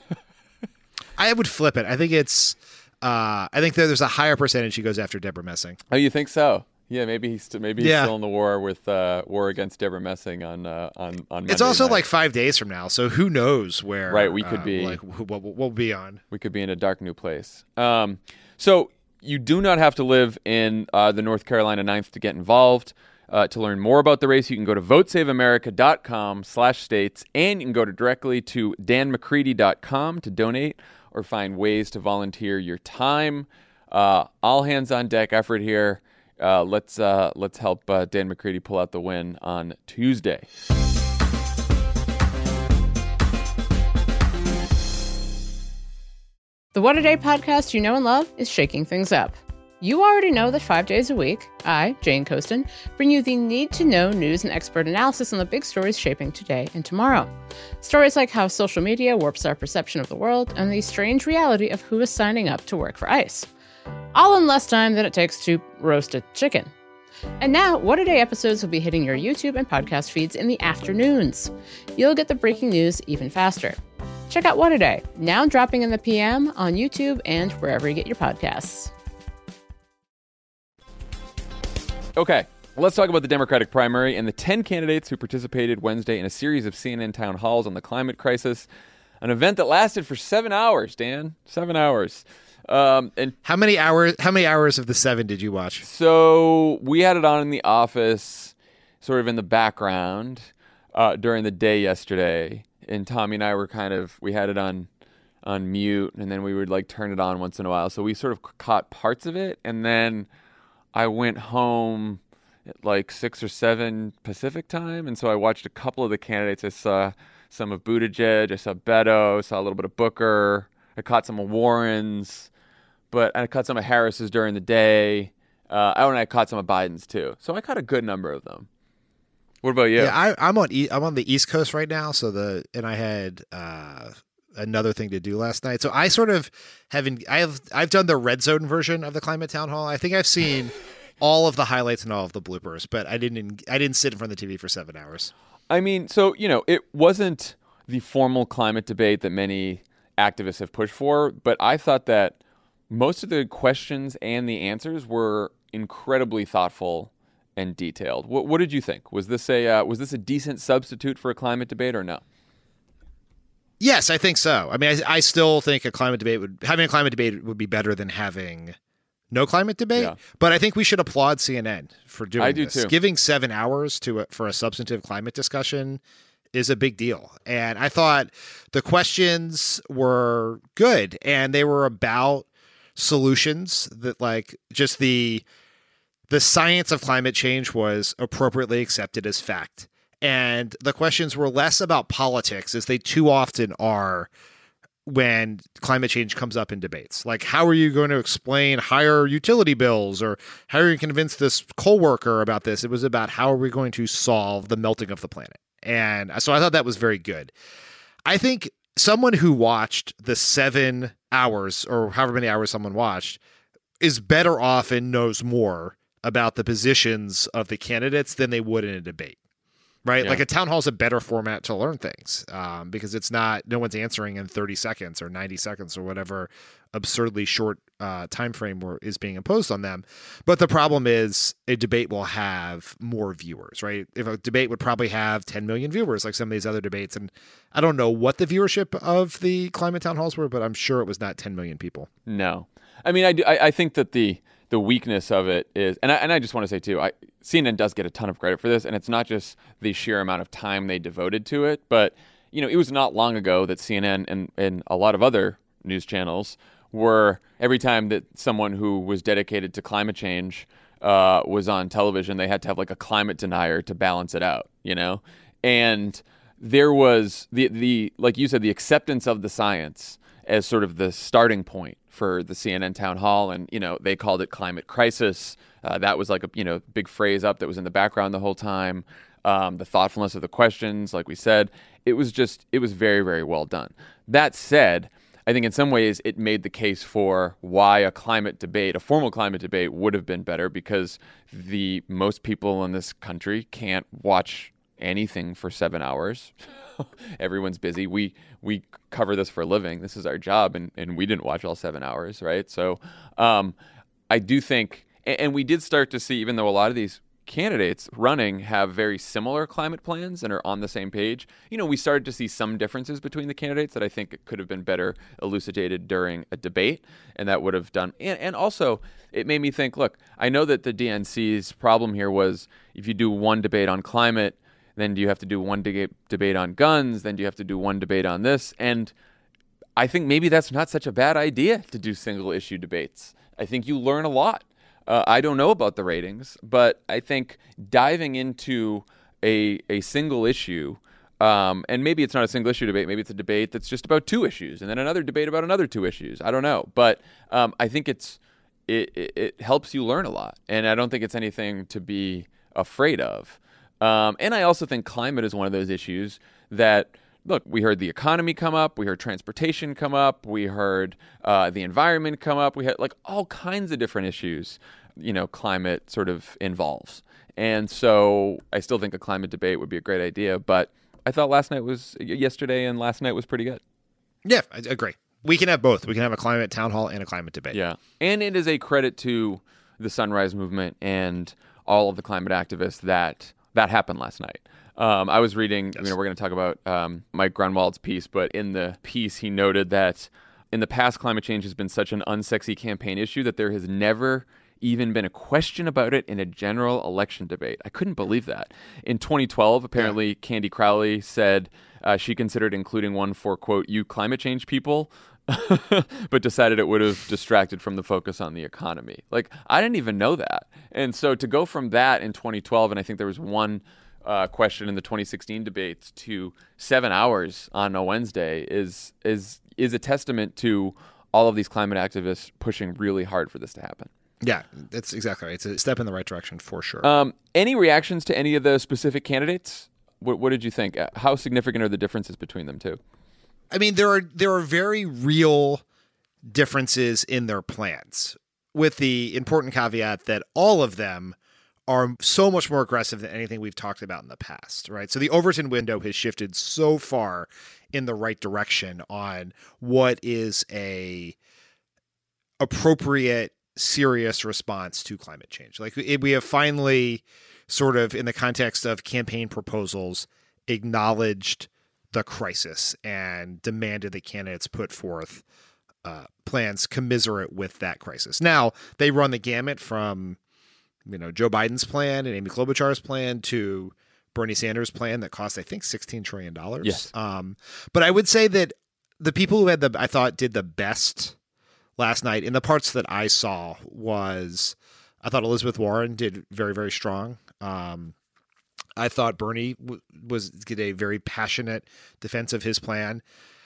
I would flip it. I think it's, uh, I think that there's a higher percentage he goes after Deborah Messing. Oh, you think so? Yeah, maybe he's st- maybe he's yeah. still in the war with uh, war against Deborah Messing on uh, on on. Monday it's also night. like five days from now, so who knows where? Right, we could uh, be like what we'll be on. We could be in a dark new place. Um, so you do not have to live in uh, the North Carolina ninth to get involved. Uh, to learn more about the race, you can go to votesaveamerica.com slash states, and you can go to directly to dan mccready dot com to donate or find ways to volunteer your time. Uh, all hands on deck effort here. Uh, let's uh, let's help uh, Dan McCready pull out the win on Tuesday. The What a Day podcast you know and love is shaking things up. You already know that five days a week, I, Jane Coaston, bring you the need-to-know news and expert analysis on the big stories shaping today and tomorrow. Stories like how social media warps our perception of the world and the strange reality of who is signing up to work for ICE. All in less time than it takes to roast a chicken. And now, What a Day episodes will be hitting your YouTube and podcast feeds in the afternoons. You'll get the breaking news even faster. Check out What a Day, now dropping in the P M on YouTube and wherever you get your podcasts. Okay, let's talk about the Democratic primary and the ten candidates who participated Wednesday in a series of C N N town halls on the climate crisis, an event that lasted for seven hours, Dan. Seven hours. Um, and How many hours? How many hours of the seven did you watch? so we had it on in the office, sort of in the background, uh, during the day yesterday. And Tommy and I were kind of, we had it on on mute, and then we would like turn it on once in a while. So we sort of caught parts of it, and then I went home at like six or seven Pacific time, and so I watched a couple of the candidates. I saw some of Buttigieg, I saw Beto, saw a little bit of Booker. I caught some of Warren's, but I caught some of Harris's during the day. Uh, oh, and I caught some of Biden's too. So I caught a good number of them. What about you? Yeah, I, I'm on e- I'm on the East Coast right now, so the and I had uh, another thing to do last night. So I sort of haven't. I have I've done the red zone version of the climate town hall. I think I've seen all of the highlights and all of the bloopers, but I didn't. I didn't sit in front of the T V for seven hours. I mean, so you know, it wasn't the formal climate debate that many activists have pushed for, but I thought that most of the questions and the answers were incredibly thoughtful and detailed. What, what did you think? Was this a uh, was this a decent substitute for a climate debate or no? Yes, I think so. I mean, I, I still think a climate debate would having a climate debate would be better than having no climate debate. Yeah. But I think we should applaud C N N for doing I do this. too. Giving seven hours to a, for a substantive climate discussion is a big deal. And I thought the questions were good, and they were about solutions that, like, just the the science of climate change was appropriately accepted as fact. And the questions were less about politics, as they too often are when climate change comes up in debates. Like, how are you going to explain higher utility bills, or how are you going to convince this coal worker about this? It was about how are we going to solve the melting of the planet. And so I thought that was very good. I think someone who watched the seven hours or however many hours someone watched is better off and knows more about the positions of the candidates than they would in a debate. Right? Yeah. Like, a town hall is a better format to learn things um, because it's not, no one's answering in thirty seconds or ninety seconds or whatever absurdly short uh, time frame were, is being imposed on them. But the problem is a debate will have more viewers, right? If a debate would probably have ten million viewers like some of these other debates. And I don't know what the viewership of the climate town halls were, but I'm sure it was not ten million people. No. I mean, I, do, I, I think that the the weakness of it is, and I, and I just want to say too, I, C N N does get a ton of credit for this, and it's not just the sheer amount of time they devoted to it, but you know, it was not long ago that C N N and, and a lot of other news channels were, every time that someone who was dedicated to climate change uh, was on television, they had to have like a climate denier to balance it out, you know? And there was the, the like you said, the acceptance of the science as sort of the starting point for the C N N town hall. And, you know, they called it climate crisis. Uh, that was like a, you know, big phrase up that was in the background the whole time. Um, the thoughtfulness of the questions, like we said, it was just, it was very, very well done. That said, I think in some ways it made the case for why a climate debate, a formal climate debate, would have been better, because the most people in this country can't watch anything for seven hours. Everyone's busy. We we cover this for a living. This is our job, and, and we didn't watch all seven hours, right? So um, I do think, and, and we did start to see, even though a lot of these candidates running have very similar climate plans and are on the same page, you know, we started to see some differences between the candidates that I think could have been better elucidated during a debate, and that would have done. And, and also, it made me think, look, I know that the D N C's problem here was if you do one debate on climate, then do you have to do one de- debate on guns? Then do you have to do one debate on this? And I think maybe that's not such a bad idea to do single issue debates. I think you learn a lot. Uh, I don't know about the ratings, but I think diving into a a single issue, um, and maybe it's not a single issue debate, maybe it's a debate that's just about two issues, and then another debate about another two issues. I don't know, but um, I think it's it, it, it helps you learn a lot, and I don't think it's anything to be afraid of. Um, and I also think climate is one of those issues that, look, we heard the economy come up, we heard transportation come up, we heard uh, the environment come up, we had like all kinds of different issues, you know, climate sort of involves. And so I still think a climate debate would be a great idea, but I thought last night was, yesterday and last night was pretty good. Yeah, I agree. We can have both. We can have a climate town hall and a climate debate. Yeah. And it is a credit to the Sunrise Movement and all of the climate activists that that happened last night. Um, I was reading, yes. you know, we're going to talk about um, Mike Grunwald's piece, but in the piece he noted that in the past, climate change has been such an unsexy campaign issue that there has never even been a question about it in a general election debate. I couldn't believe that. In twenty twelve, apparently, yeah. Candy Crowley said uh, she considered including one for, quote, you climate change people, but decided it would have distracted from the focus on the economy. Like, I didn't even know that. And so to go from that in twenty twelve, and I think there was one uh, question in the twenty sixteen debates, to seven hours on a Wednesday is is is a testament to all of these climate activists pushing really hard for this to happen. Yeah, that's exactly right. It's a step in the right direction for sure. Um, any reactions to any of the specific candidates? What, what did you think? How significant are the differences between them two? I mean, there are there are very real differences in their plans, with the important caveat that all of them are so much more aggressive than anything we've talked about in the past, right? So the Overton window has shifted so far in the right direction on what is a appropriate, serious response to climate change. Like, it, we have finally sort of, in the context of campaign proposals, acknowledged the crisis and demanded that candidates put forth uh, plans commiserate with that crisis. Now, they run the gamut from, you know, Joe Biden's plan and Amy Klobuchar's plan to Bernie Sanders' plan that cost, I think, sixteen trillion dollars. Yes. Um, but I would say that the people who had the, I thought, did the best last night in the parts that I saw was, I thought Elizabeth Warren did very, very strong. Um, I thought Bernie w- was did a very passionate defense of his plan.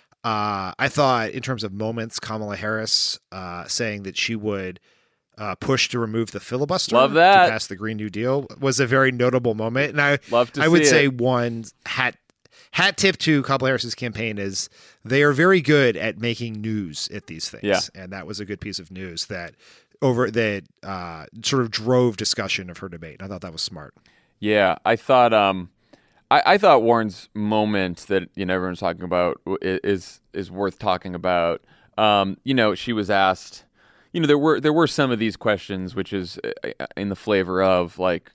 Uh, I thought, in terms of moments, Kamala Harris uh, saying that she would uh, push to remove the filibuster, Love that. to pass the Green New Deal, was a very notable moment. And I, Love to I would see say it. one hat hat tip to Kamala Harris's campaign is they are very good at making news at these things. Yeah. And that was a good piece of news that over that uh, sort of drove discussion of her debate. I thought that was smart. Yeah, I thought um, I, I thought Warren's moment that, you know, everyone's talking about is is worth talking about. Um, you know, she was asked, you know, there were there were some of these questions, which is in the flavor of like,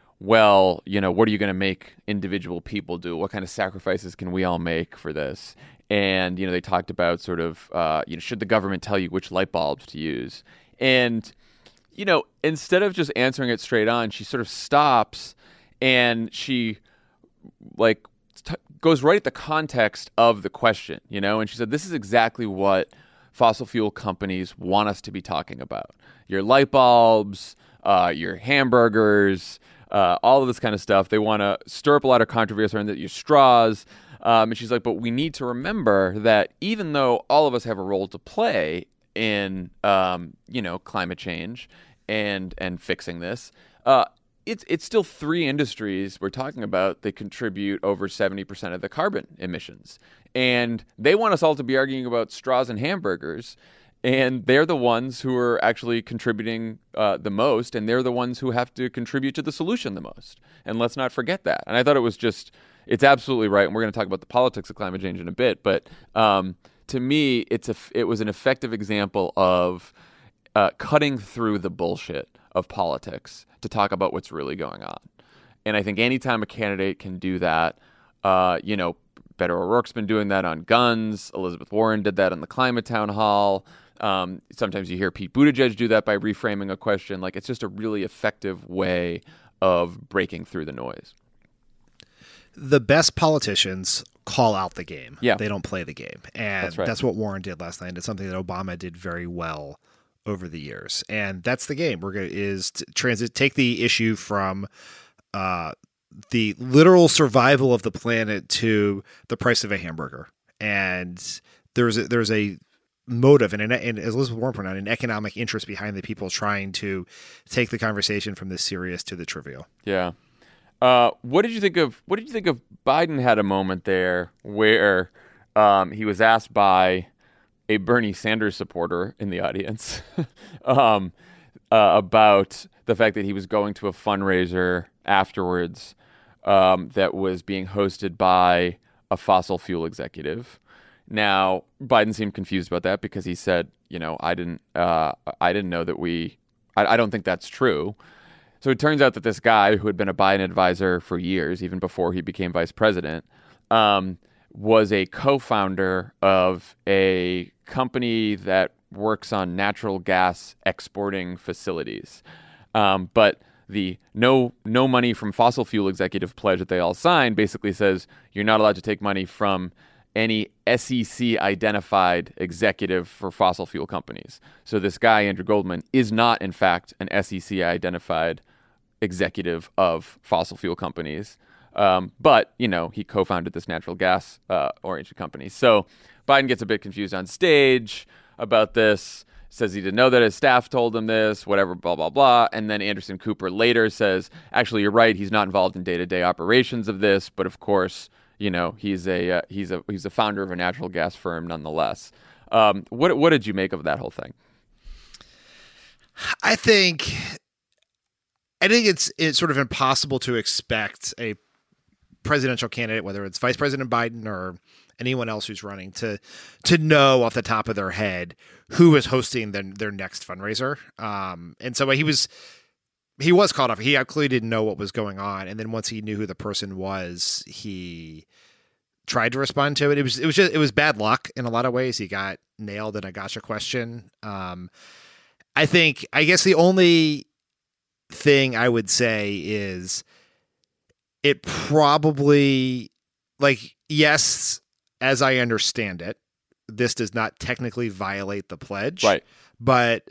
well, you know, what are you going to make individual people do? What kind of sacrifices can we all make for this? And, you know, they talked about sort of, uh, you know, should the government tell you which light bulbs to use? And, you know, instead of just answering it straight on, she sort of stops and she, like, t- goes right at the context of the question, you know? And she said, this is exactly what fossil fuel companies want us to be talking about. Your light bulbs, uh, your hamburgers, uh, all of this kind of stuff. They want to stir up a lot of controversy around that, your straws. Um, and she's like, but we need to remember that even though all of us have a role to play in, um, you know, climate change and and fixing this, uh, it's it's still three industries we're talking about that contribute over seventy percent of the carbon emissions. And they want us all to be arguing about straws and hamburgers. And they're the ones who are actually contributing uh, the most. And they're the ones who have to contribute to the solution the most. And let's not forget that. And I thought it was just, it's absolutely right. And we're going to talk about the politics of climate change in a bit. But um, to me, it's a, it was an effective example of uh, cutting through the bullshit of politics to talk about what's really going on. And I think anytime a candidate can do that, uh, you know, Beto O'Rourke's been doing that on guns. Elizabeth Warren did that on the climate town hall. Um, sometimes you hear Pete Buttigieg do that by reframing a question. Like, it's just a really effective way of breaking through the noise. The best politicians call out the game. Yeah. They don't play the game. And That's right. That's what Warren did last night. It's something that Obama did very well over the years, and that's the game. We're gonna is to transit take the issue from uh, the literal survival of the planet to the price of a hamburger, and there's a, there's a motive and, an, and as Elizabeth Warren pointed out, an economic interest behind the people trying to take the conversation from the serious to the trivial. Yeah. Uh, what did you think of what did you think of Biden had a moment there where um, he was asked by a Bernie Sanders supporter in the audience um, uh, about the fact that he was going to a fundraiser afterwards um, that was being hosted by a fossil fuel executive. Now, Biden seemed confused about that because he said, you know, I didn't, uh, I didn't know that we, I, I don't think that's true. So it turns out that this guy who had been a Biden advisor for years, even before he became vice president, um, was a co-founder of a company that works on natural gas exporting facilities. Um, but the no no money from fossil fuel executive pledge that they all signed basically says you're not allowed to take money from any S E C-identified executive for fossil fuel companies. So this guy, Andrew Goldman, is not, in fact, an S E C-identified executive of fossil fuel companies. Um, but, you know, he co-founded this natural gas uh, oriented company. So Biden gets a bit confused on stage about this, says he didn't know that his staff told him this, whatever, blah, blah, blah. And then Anderson Cooper later says, actually, you're right, he's not involved in day-to-day operations of this, but of course, you know, he's a uh, he's a he's a founder of a natural gas firm nonetheless. Um, what what did you make of that whole thing? I think I think it's it's sort of impossible to expect a presidential candidate, whether it's Vice President Biden or anyone else who's running, to to know off the top of their head who is hosting their their next fundraiser. Um, and so he was. He was caught off. He clearly didn't know what was going on, and then once he knew who the person was, he tried to respond to it. It was it was just it was bad luck in a lot of ways. He got nailed in a gotcha question. Um, I think I guess the only thing I would say is it probably, like, yes, as I understand it, this does not technically violate the pledge, right? But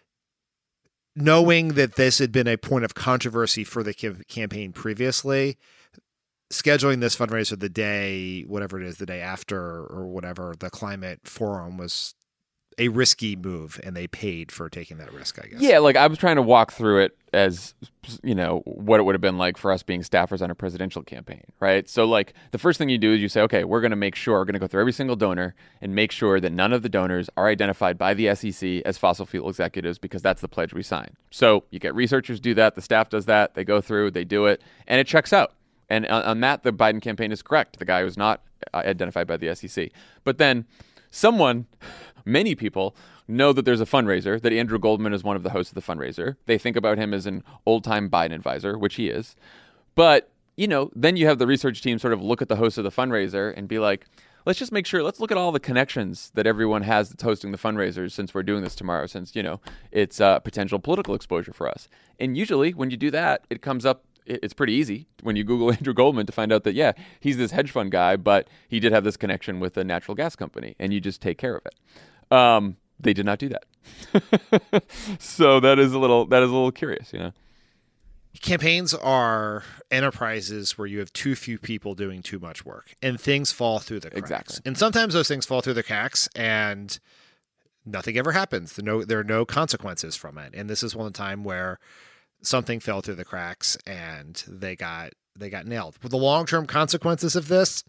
knowing that this had been a point of controversy for the campaign previously, scheduling this fundraiser the day, whatever it is, the day after or whatever, the climate forum was a risky move, and they paid for taking that risk, I guess. Yeah, like I was trying to walk through it as, you know, what it would have been like for us being staffers on a presidential campaign, right? So like the first thing you do is you say, okay, we're going to make sure, we're going to go through every single donor and make sure that none of the donors are identified by the S E C as fossil fuel executives because that's the pledge we signed. So you get researchers do that, the staff does that, they go through, they do it, and it checks out. And on, on that, the Biden campaign is correct. The guy was not identified by the S E C. But then someone, many people, know that there's a fundraiser, that Andrew Goldman is one of the hosts of the fundraiser. They think about him as an old-time Biden advisor, which he is. But, you know, then you have the research team sort of look at the host of the fundraiser and be like, let's just make sure, let's look at all the connections that everyone has that's hosting the fundraisers since we're doing this tomorrow, since, you know, it's uh, potential political exposure for us. And usually when you do that, it comes up, it's pretty easy when you Google Andrew Goldman to find out that, yeah, he's this hedge fund guy, but he did have this connection with a natural gas company, and you just take care of it. Um, they did not do that. So that is a little, that is a little curious, you know. Campaigns are enterprises where you have too few people doing too much work, and things fall through the cracks. Exactly. And sometimes those things fall through the cracks, and nothing ever happens. There are no, there are no consequences from it. And this is one time where something fell through the cracks, and they got they got nailed. But the long term consequences of this,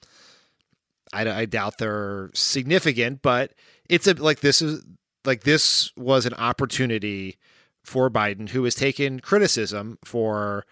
I, I doubt they're significant. But it's a like this is like this was an opportunity for Biden, who has taken criticism for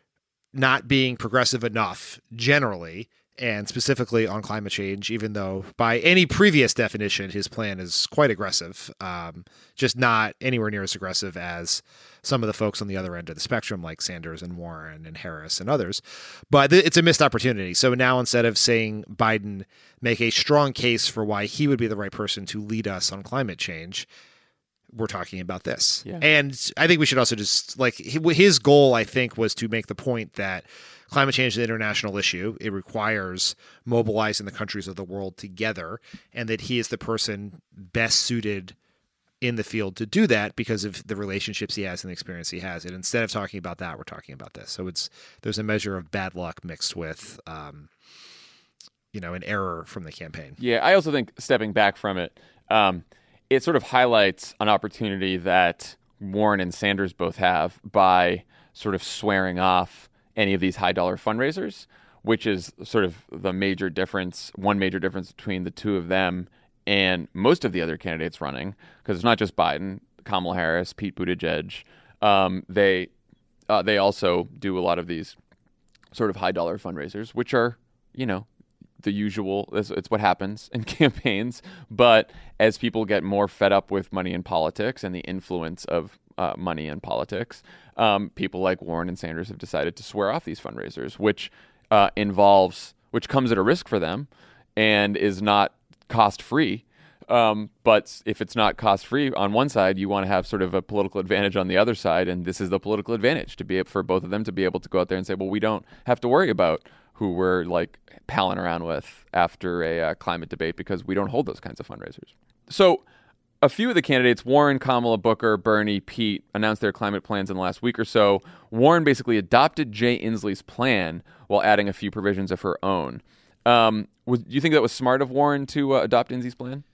not being progressive enough generally, and specifically on climate change, even though by any previous definition, his plan is quite aggressive, um, just not anywhere near as aggressive as some of the folks on the other end of the spectrum, like Sanders and Warren and Harris and others. But th- it's a missed opportunity. So now, instead of saying Biden make a strong case for why he would be the right person to lead us on climate change, we're talking about this. Yeah. And I think we should also just, like, his goal, I think, was to make the point that climate change is an international issue. It requires mobilizing the countries of the world together, and that he is the person best suited in the field to do that because of the relationships he has and the experience he has. And instead of talking about that, we're talking about this. So it's there's a measure of bad luck mixed with, um, you know, an error from the campaign. Yeah, I also think stepping back from it, um, it sort of highlights an opportunity that Warren and Sanders both have by sort of swearing off any of these high dollar fundraisers, which is sort of the major difference, one major difference between the two of them and most of the other candidates running, because it's not just Biden, Kamala Harris, Pete Buttigieg. Um, they uh, they also do a lot of these sort of high dollar fundraisers, which are, you know, the usual. It's, it's what happens in campaigns. But as people get more fed up with money in politics and the influence of uh, money in politics, um, people like Warren and Sanders have decided to swear off these fundraisers, which uh, involves, which comes at a risk for them and is not cost-free. Um, but if it's not cost-free on one side, you want to have sort of a political advantage on the other side, and this is the political advantage to be able, for both of them to be able to go out there and say, well, we don't have to worry about who we're like palling around with after a uh, climate debate because we don't hold those kinds of fundraisers. So a few of the candidates, Warren, Kamala, Booker, Bernie, Pete, announced their climate plans in the last week or so. Warren basically adopted Jay Inslee's plan while adding a few provisions of her own. Um, was, do you think that was smart of Warren to uh, adopt Inslee's plan?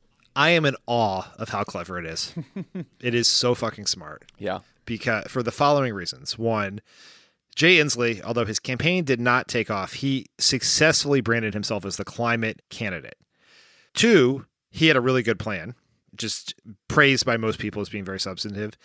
I am in awe of how clever it is. It is so fucking smart. Yeah. Because for the following reasons. One, Jay Inslee, although his campaign did not take off, he successfully branded himself as the climate candidate. Two, he had a really good plan, just praised by most people as being very substantive.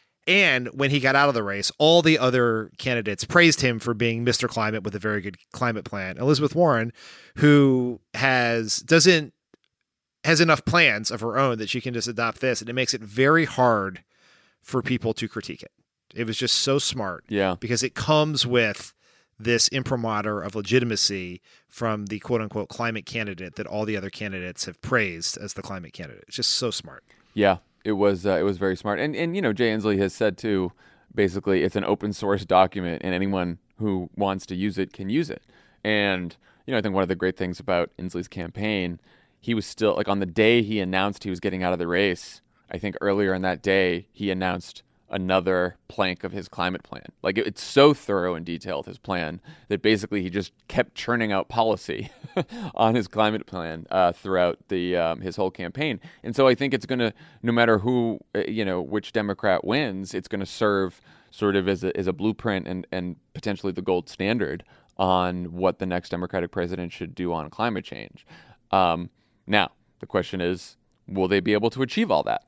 And when he got out of the race, all the other candidates praised him for being Mister Climate with a very good climate plan. Elizabeth Warren, who has doesn't has enough plans of her own that she can just adopt this, and it makes it very hard for people to critique it. It was just so smart, yeah, because it comes with this imprimatur of legitimacy from the quote unquote climate candidate that all the other candidates have praised as the climate candidate. It's just so smart. Yeah. It was uh, it was very smart. And, and, you know, Jay Inslee has said, too, basically it's an open source document and anyone who wants to use it can use it. And, you know, I think one of the great things about Inslee's campaign, he was still, like on the day he announced he was getting out of the race, I think earlier in that day, he announced another plank of his climate plan. Like it, it's so thorough and detailed, his plan, that basically he just kept churning out policy on his climate plan uh, throughout the um, his whole campaign. And so I think it's going to, no matter who, uh, you know, which Democrat wins, it's going to serve sort of as a, as a blueprint and, and potentially the gold standard on what the next Democratic president should do on climate change. Um, now, the question is, will they be able to achieve all that?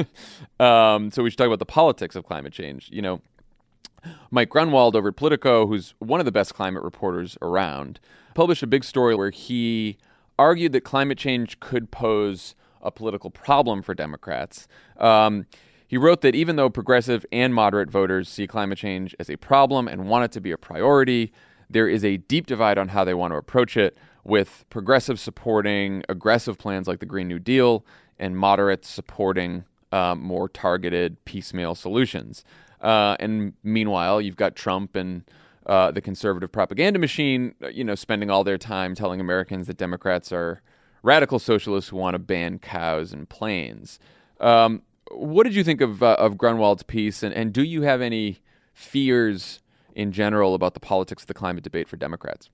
um, so we should talk about the politics of climate change. You know, Mike Grunwald over at Politico, who's one of the best climate reporters around, published a big story where he argued that climate change could pose a political problem for Democrats. Um, he wrote that even though progressive and moderate voters see climate change as a problem and want it to be a priority, there is a deep divide on how they want to approach it, with progressives supporting aggressive plans like the Green New Deal and moderates supporting um, more targeted piecemeal solutions. Uh, and meanwhile, you've got Trump and uh, the conservative propaganda machine, you know, spending all their time telling Americans that Democrats are radical socialists who want to ban cows and planes. Um, what did you think of uh, of Grunwald's piece, and, and do you have any fears in general about the politics of the climate debate for Democrats?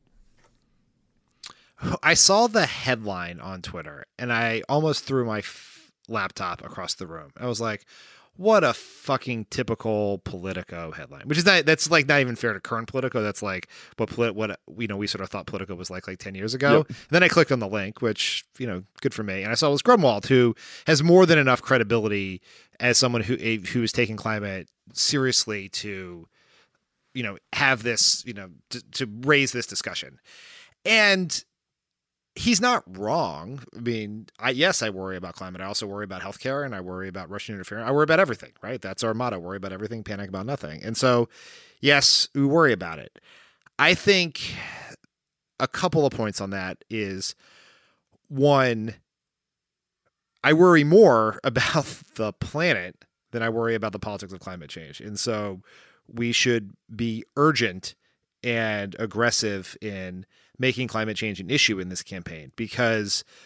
I saw the headline on Twitter and I almost threw my f- laptop across the room. I was like, what a fucking typical Politico headline, which is not, that's like not even fair to current Politico. That's like what, polit- what, you know, we sort of thought Politico was like, like ten years ago. Yep. Then I clicked on the link, which, you know, good for me. And I saw it was Grunwald, who has more than enough credibility as someone who, who is taking climate seriously to, you know, have this, you know, to, to raise this discussion. And he's not wrong. I mean, I, yes, I worry about climate. I also worry about healthcare, and I worry about Russian interference. I worry about everything, right? That's our motto: worry about everything, panic about nothing. And so, yes, we worry about it. I think a couple of points on that is, one, I worry more about the planet than I worry about the politics of climate change. And so we should be urgent and aggressive in making climate change an issue in this campaign, because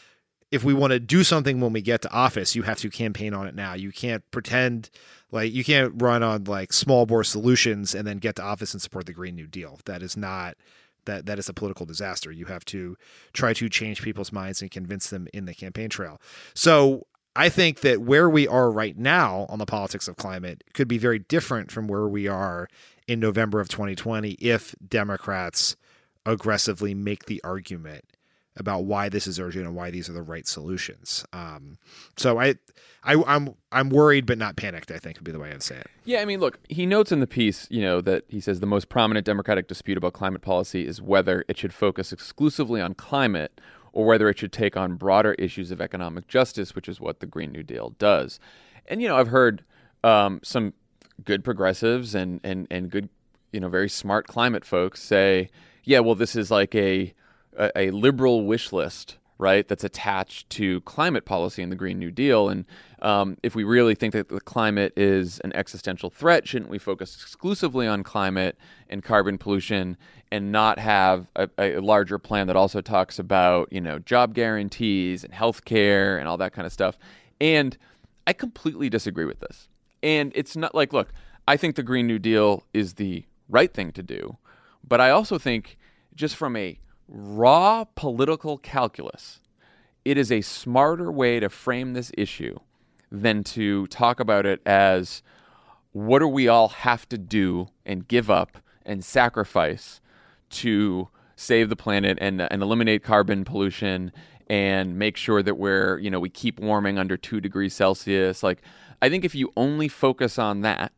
if we want to do something when we get to office, you have to campaign on it now. You can't pretend like you can't run on like small bore solutions and then get to office and support the Green New Deal. That is not that that is a political disaster. You have to try to change people's minds and convince them in the campaign trail. So I think that where we are right now on the politics of climate could be very different from where we are in November of twenty twenty if Democrats aggressively make the argument about why this is urgent and why these are the right solutions. Um, so I, I, I'm I'm worried but not panicked, I think would be the way I'd say it. Yeah, I mean, look, he notes in the piece, you know, that he says the most prominent Democratic dispute about climate policy is whether it should focus exclusively on climate or whether it should take on broader issues of economic justice, which is what the Green New Deal does. And, you know, I've heard um, some good progressives and, and, and good, you know, very smart climate folks say, yeah, well, this is like a a, a liberal wish list, right, that's attached to climate policy in the Green New Deal. And um, if we really think that the climate is an existential threat, shouldn't we focus exclusively on climate and carbon pollution and not have a, a larger plan that also talks about, you know, job guarantees and health care and all that kind of stuff? And I completely disagree with this. And it's not like, look, I think the Green New Deal is the right thing to do. But I also think just from a raw political calculus, it is a smarter way to frame this issue than to talk about it as what do we all have to do and give up and sacrifice to save the planet and, and eliminate carbon pollution and make sure that we're, you know, we keep warming under two degrees Celsius. Like, I think if you only focus on that,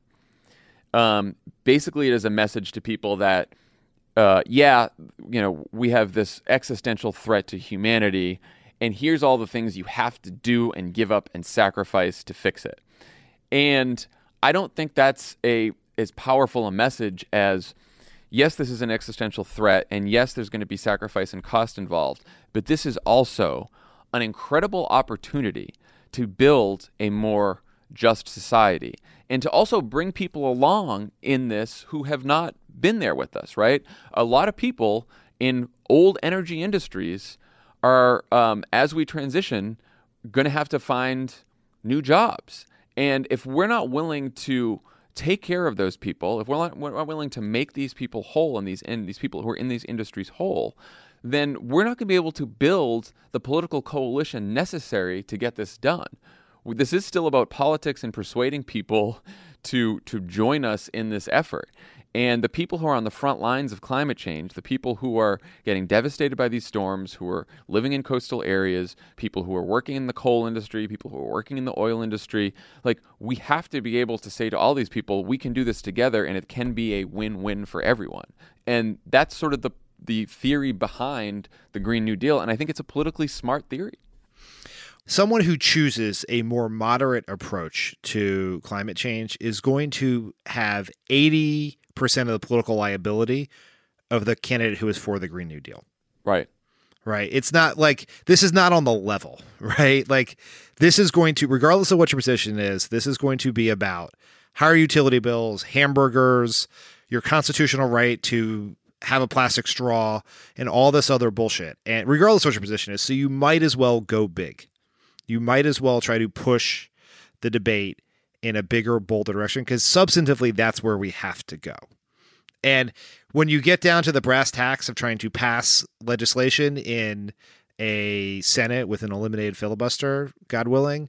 um, basically it is a message to people that, Uh, yeah, you know, we have this existential threat to humanity, and here's all the things you have to do and give up and sacrifice to fix it. And I don't think that's a as powerful a message as, yes, this is an existential threat, and yes, there's going to be sacrifice and cost involved, but this is also an incredible opportunity to build a more just society and to also bring people along in this who have not been there with us, right? A lot of people in old energy industries are, um, as we transition, going to have to find new jobs. And if we're not willing to take care of those people, if we're not, we're not willing to make these people whole and these and these people who are in these industries whole, then we're not going to be able to build the political coalition necessary to get this done. This is still about politics and persuading people to to join us in this effort. And the people who are on the front lines of climate change, the people who are getting devastated by these storms, who are living in coastal areas, people who are working in the coal industry, people who are working in the oil industry, like, we have to be able to say to all these people, we can do this together and it can be a win-win for everyone. And that's sort of the the theory behind the Green New Deal. And I think it's a politically smart theory. Someone who chooses a more moderate approach to climate change is going to have eighty percent of the political liability of the candidate who is for the Green New Deal. Right. Right. It's not like this is not on the level, right? Like, this is going to, regardless of what your position is, this is going to be about higher utility bills, hamburgers, your constitutional right to have a plastic straw, and all this other bullshit. And regardless of what your position is, so you might as well go big. You might as well try to push the debate in a bigger, bolder direction, because substantively, that's where we have to go. And when you get down to the brass tacks of trying to pass legislation in a Senate with an eliminated filibuster, God willing,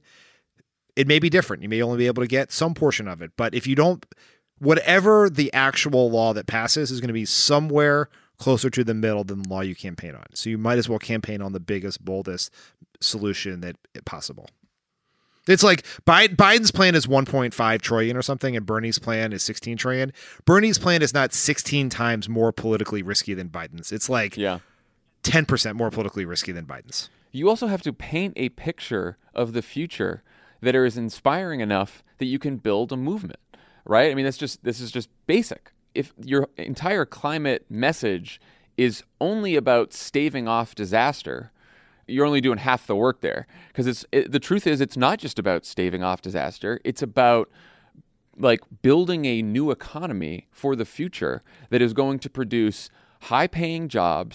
it may be different. You may only be able to get some portion of it. But if you don't, whatever the actual law that passes is going to be somewhere closer to the middle than the law you campaign on. So you might as well campaign on the biggest, boldest solution that possible. It's like Biden's plan is one point five trillion or something, and Bernie's plan is sixteen trillion. Bernie's plan is not sixteen times more politically risky than Biden's. It's like yeah. ten percent more politically risky than Biden's. You also have to paint a picture of the future that is inspiring enough that you can build a movement, right? I mean, that's just this is just basic. If your entire climate message is only about staving off disaster, you're only doing half the work there, because it's it, the truth is it's not just about staving off disaster. It's about like building a new economy for the future that is going to produce high-paying jobs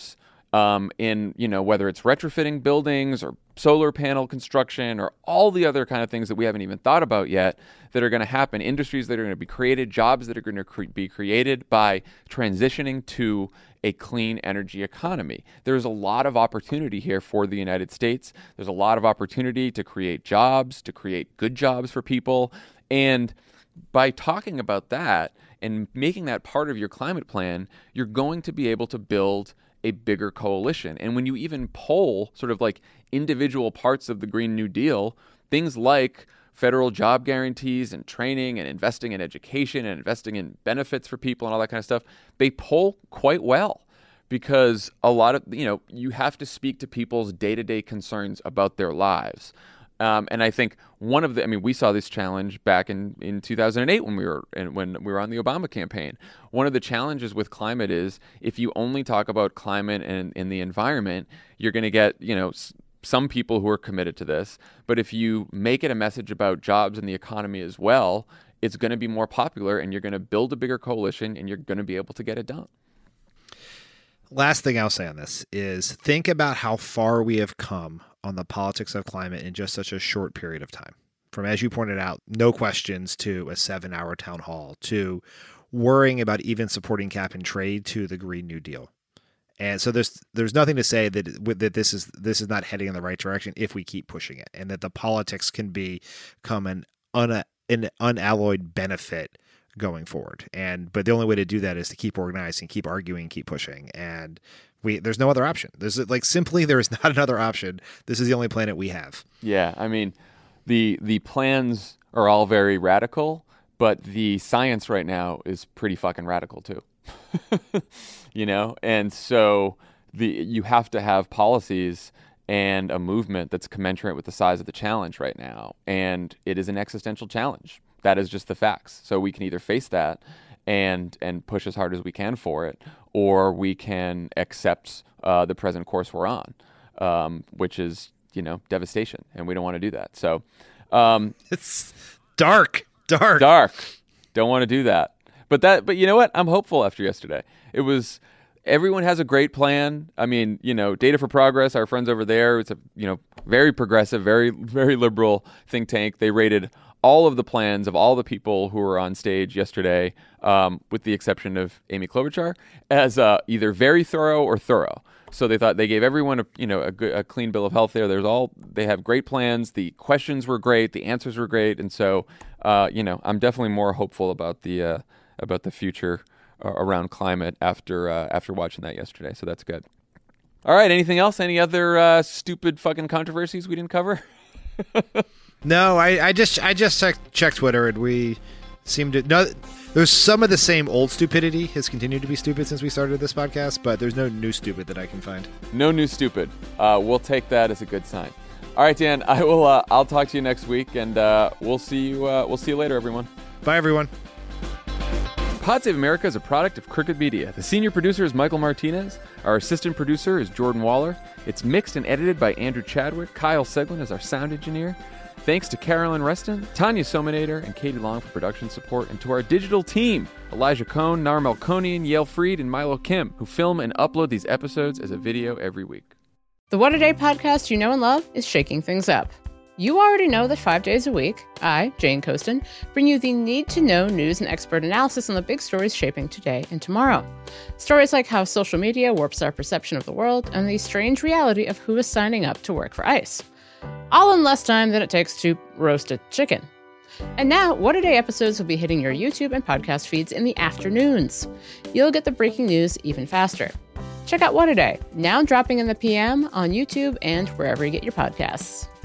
um, in, you know, whether it's retrofitting buildings or solar panel construction or all the other kind of things that we haven't even thought about yet that are going to happen, industries that are going to be created, jobs that are going to cre- be created by transitioning to a clean energy economy. There's a lot of opportunity here for the United States. There's a lot of opportunity to create jobs, to create good jobs for people. And by talking about that and making that part of your climate plan, you're going to be able to build a bigger coalition. And when you even poll sort of like individual parts of the Green New Deal, things like federal job guarantees and training and investing in education and investing in benefits for people and all that kind of stuff, they poll quite well because a lot of, you know, you have to speak to people's day-to-day concerns about their lives. Um, and I think one of the, I mean, we saw this challenge back in, in two thousand eight when we were when we were on the Obama campaign. One of the challenges with climate is if you only talk about climate and, and the environment, you're going to get, you know, s- some people who are committed to this. But if you make it a message about jobs and the economy as well, it's going to be more popular and you're going to build a bigger coalition and you're going to be able to get it done. Last thing I'll say on this is think about how far we have come on the politics of climate in just such a short period of time. From, as you pointed out, no questions to a seven-hour town hall to worrying about even supporting cap and trade to the Green New Deal. And so there's there's nothing to say that that this is this is not heading in the right direction if we keep pushing it, and that the politics can become an un, an unalloyed benefit going forward. And but the only way to do that is to keep organizing, keep arguing, keep pushing. And we there's no other option. There's like simply there is not another option. This is the only planet we have. Yeah, I mean, the the plans are all very radical, but the science right now is pretty fucking radical too. You know, and so the you have to have policies and a movement that's commensurate with the size of the challenge right now. And it is an existential challenge. That is just the facts. So we can either face that and and push as hard as we can for it, or we can accept uh, the present course we're on, um, which is, you know, devastation. And we don't want to do that. So um, it's dark, dark, dark. Don't want to do that. But that, but you know what? I'm hopeful after yesterday. It was, everyone has a great plan. I mean, you know, Data for Progress, our friends over there, it's a, you know, very progressive, very, very liberal think tank. They rated all of the plans of all the people who were on stage yesterday, um, with the exception of Amy Klobuchar, as uh, either very thorough or thorough. So they thought they gave everyone a, you know, a, good, a clean bill of health there. There's all, they have great plans. The questions were great. The answers were great. And so, uh, you know, I'm definitely more hopeful about the, uh, about the future uh, around climate after uh, after watching that yesterday. So that's good. All right. Anything else? Any other uh, stupid fucking controversies we didn't cover? No, I, I just I just checked, checked Twitter and we seem to no. There's some of the same old stupidity has continued to be stupid since we started this podcast, but there's no new stupid that I can find. No new stupid. Uh, we'll take that as a good sign. All right, Dan. I will. Uh, I'll talk to you next week, and uh, we'll see you. Uh, we'll see you later, everyone. Bye, everyone. Pod Save America is a product of Crooked Media. The senior producer is Michael Martinez. Our assistant producer is Jordan Waller. It's mixed and edited by Andrew Chadwick. Kyle Seglin is our sound engineer. Thanks to Carolyn Reston, Tanya Sominator, and Katie Long for production support, and to our digital team, Elijah Cohn, Nar Melkonian, Yale Freed, and Milo Kim, who film and upload these episodes as a video every week. The What a Day podcast you know and love is shaking things up. You already know that five days a week, I, Jane Coaston, bring you the need-to-know news and expert analysis on the big stories shaping today and tomorrow. Stories like how social media warps our perception of the world and the strange reality of who is signing up to work for ICE. All in less time than it takes to roast a chicken. And now, What a Day episodes will be hitting your YouTube and podcast feeds in the afternoons. You'll get the breaking news even faster. Check out What a Day, now dropping in the P M on YouTube and wherever you get your podcasts.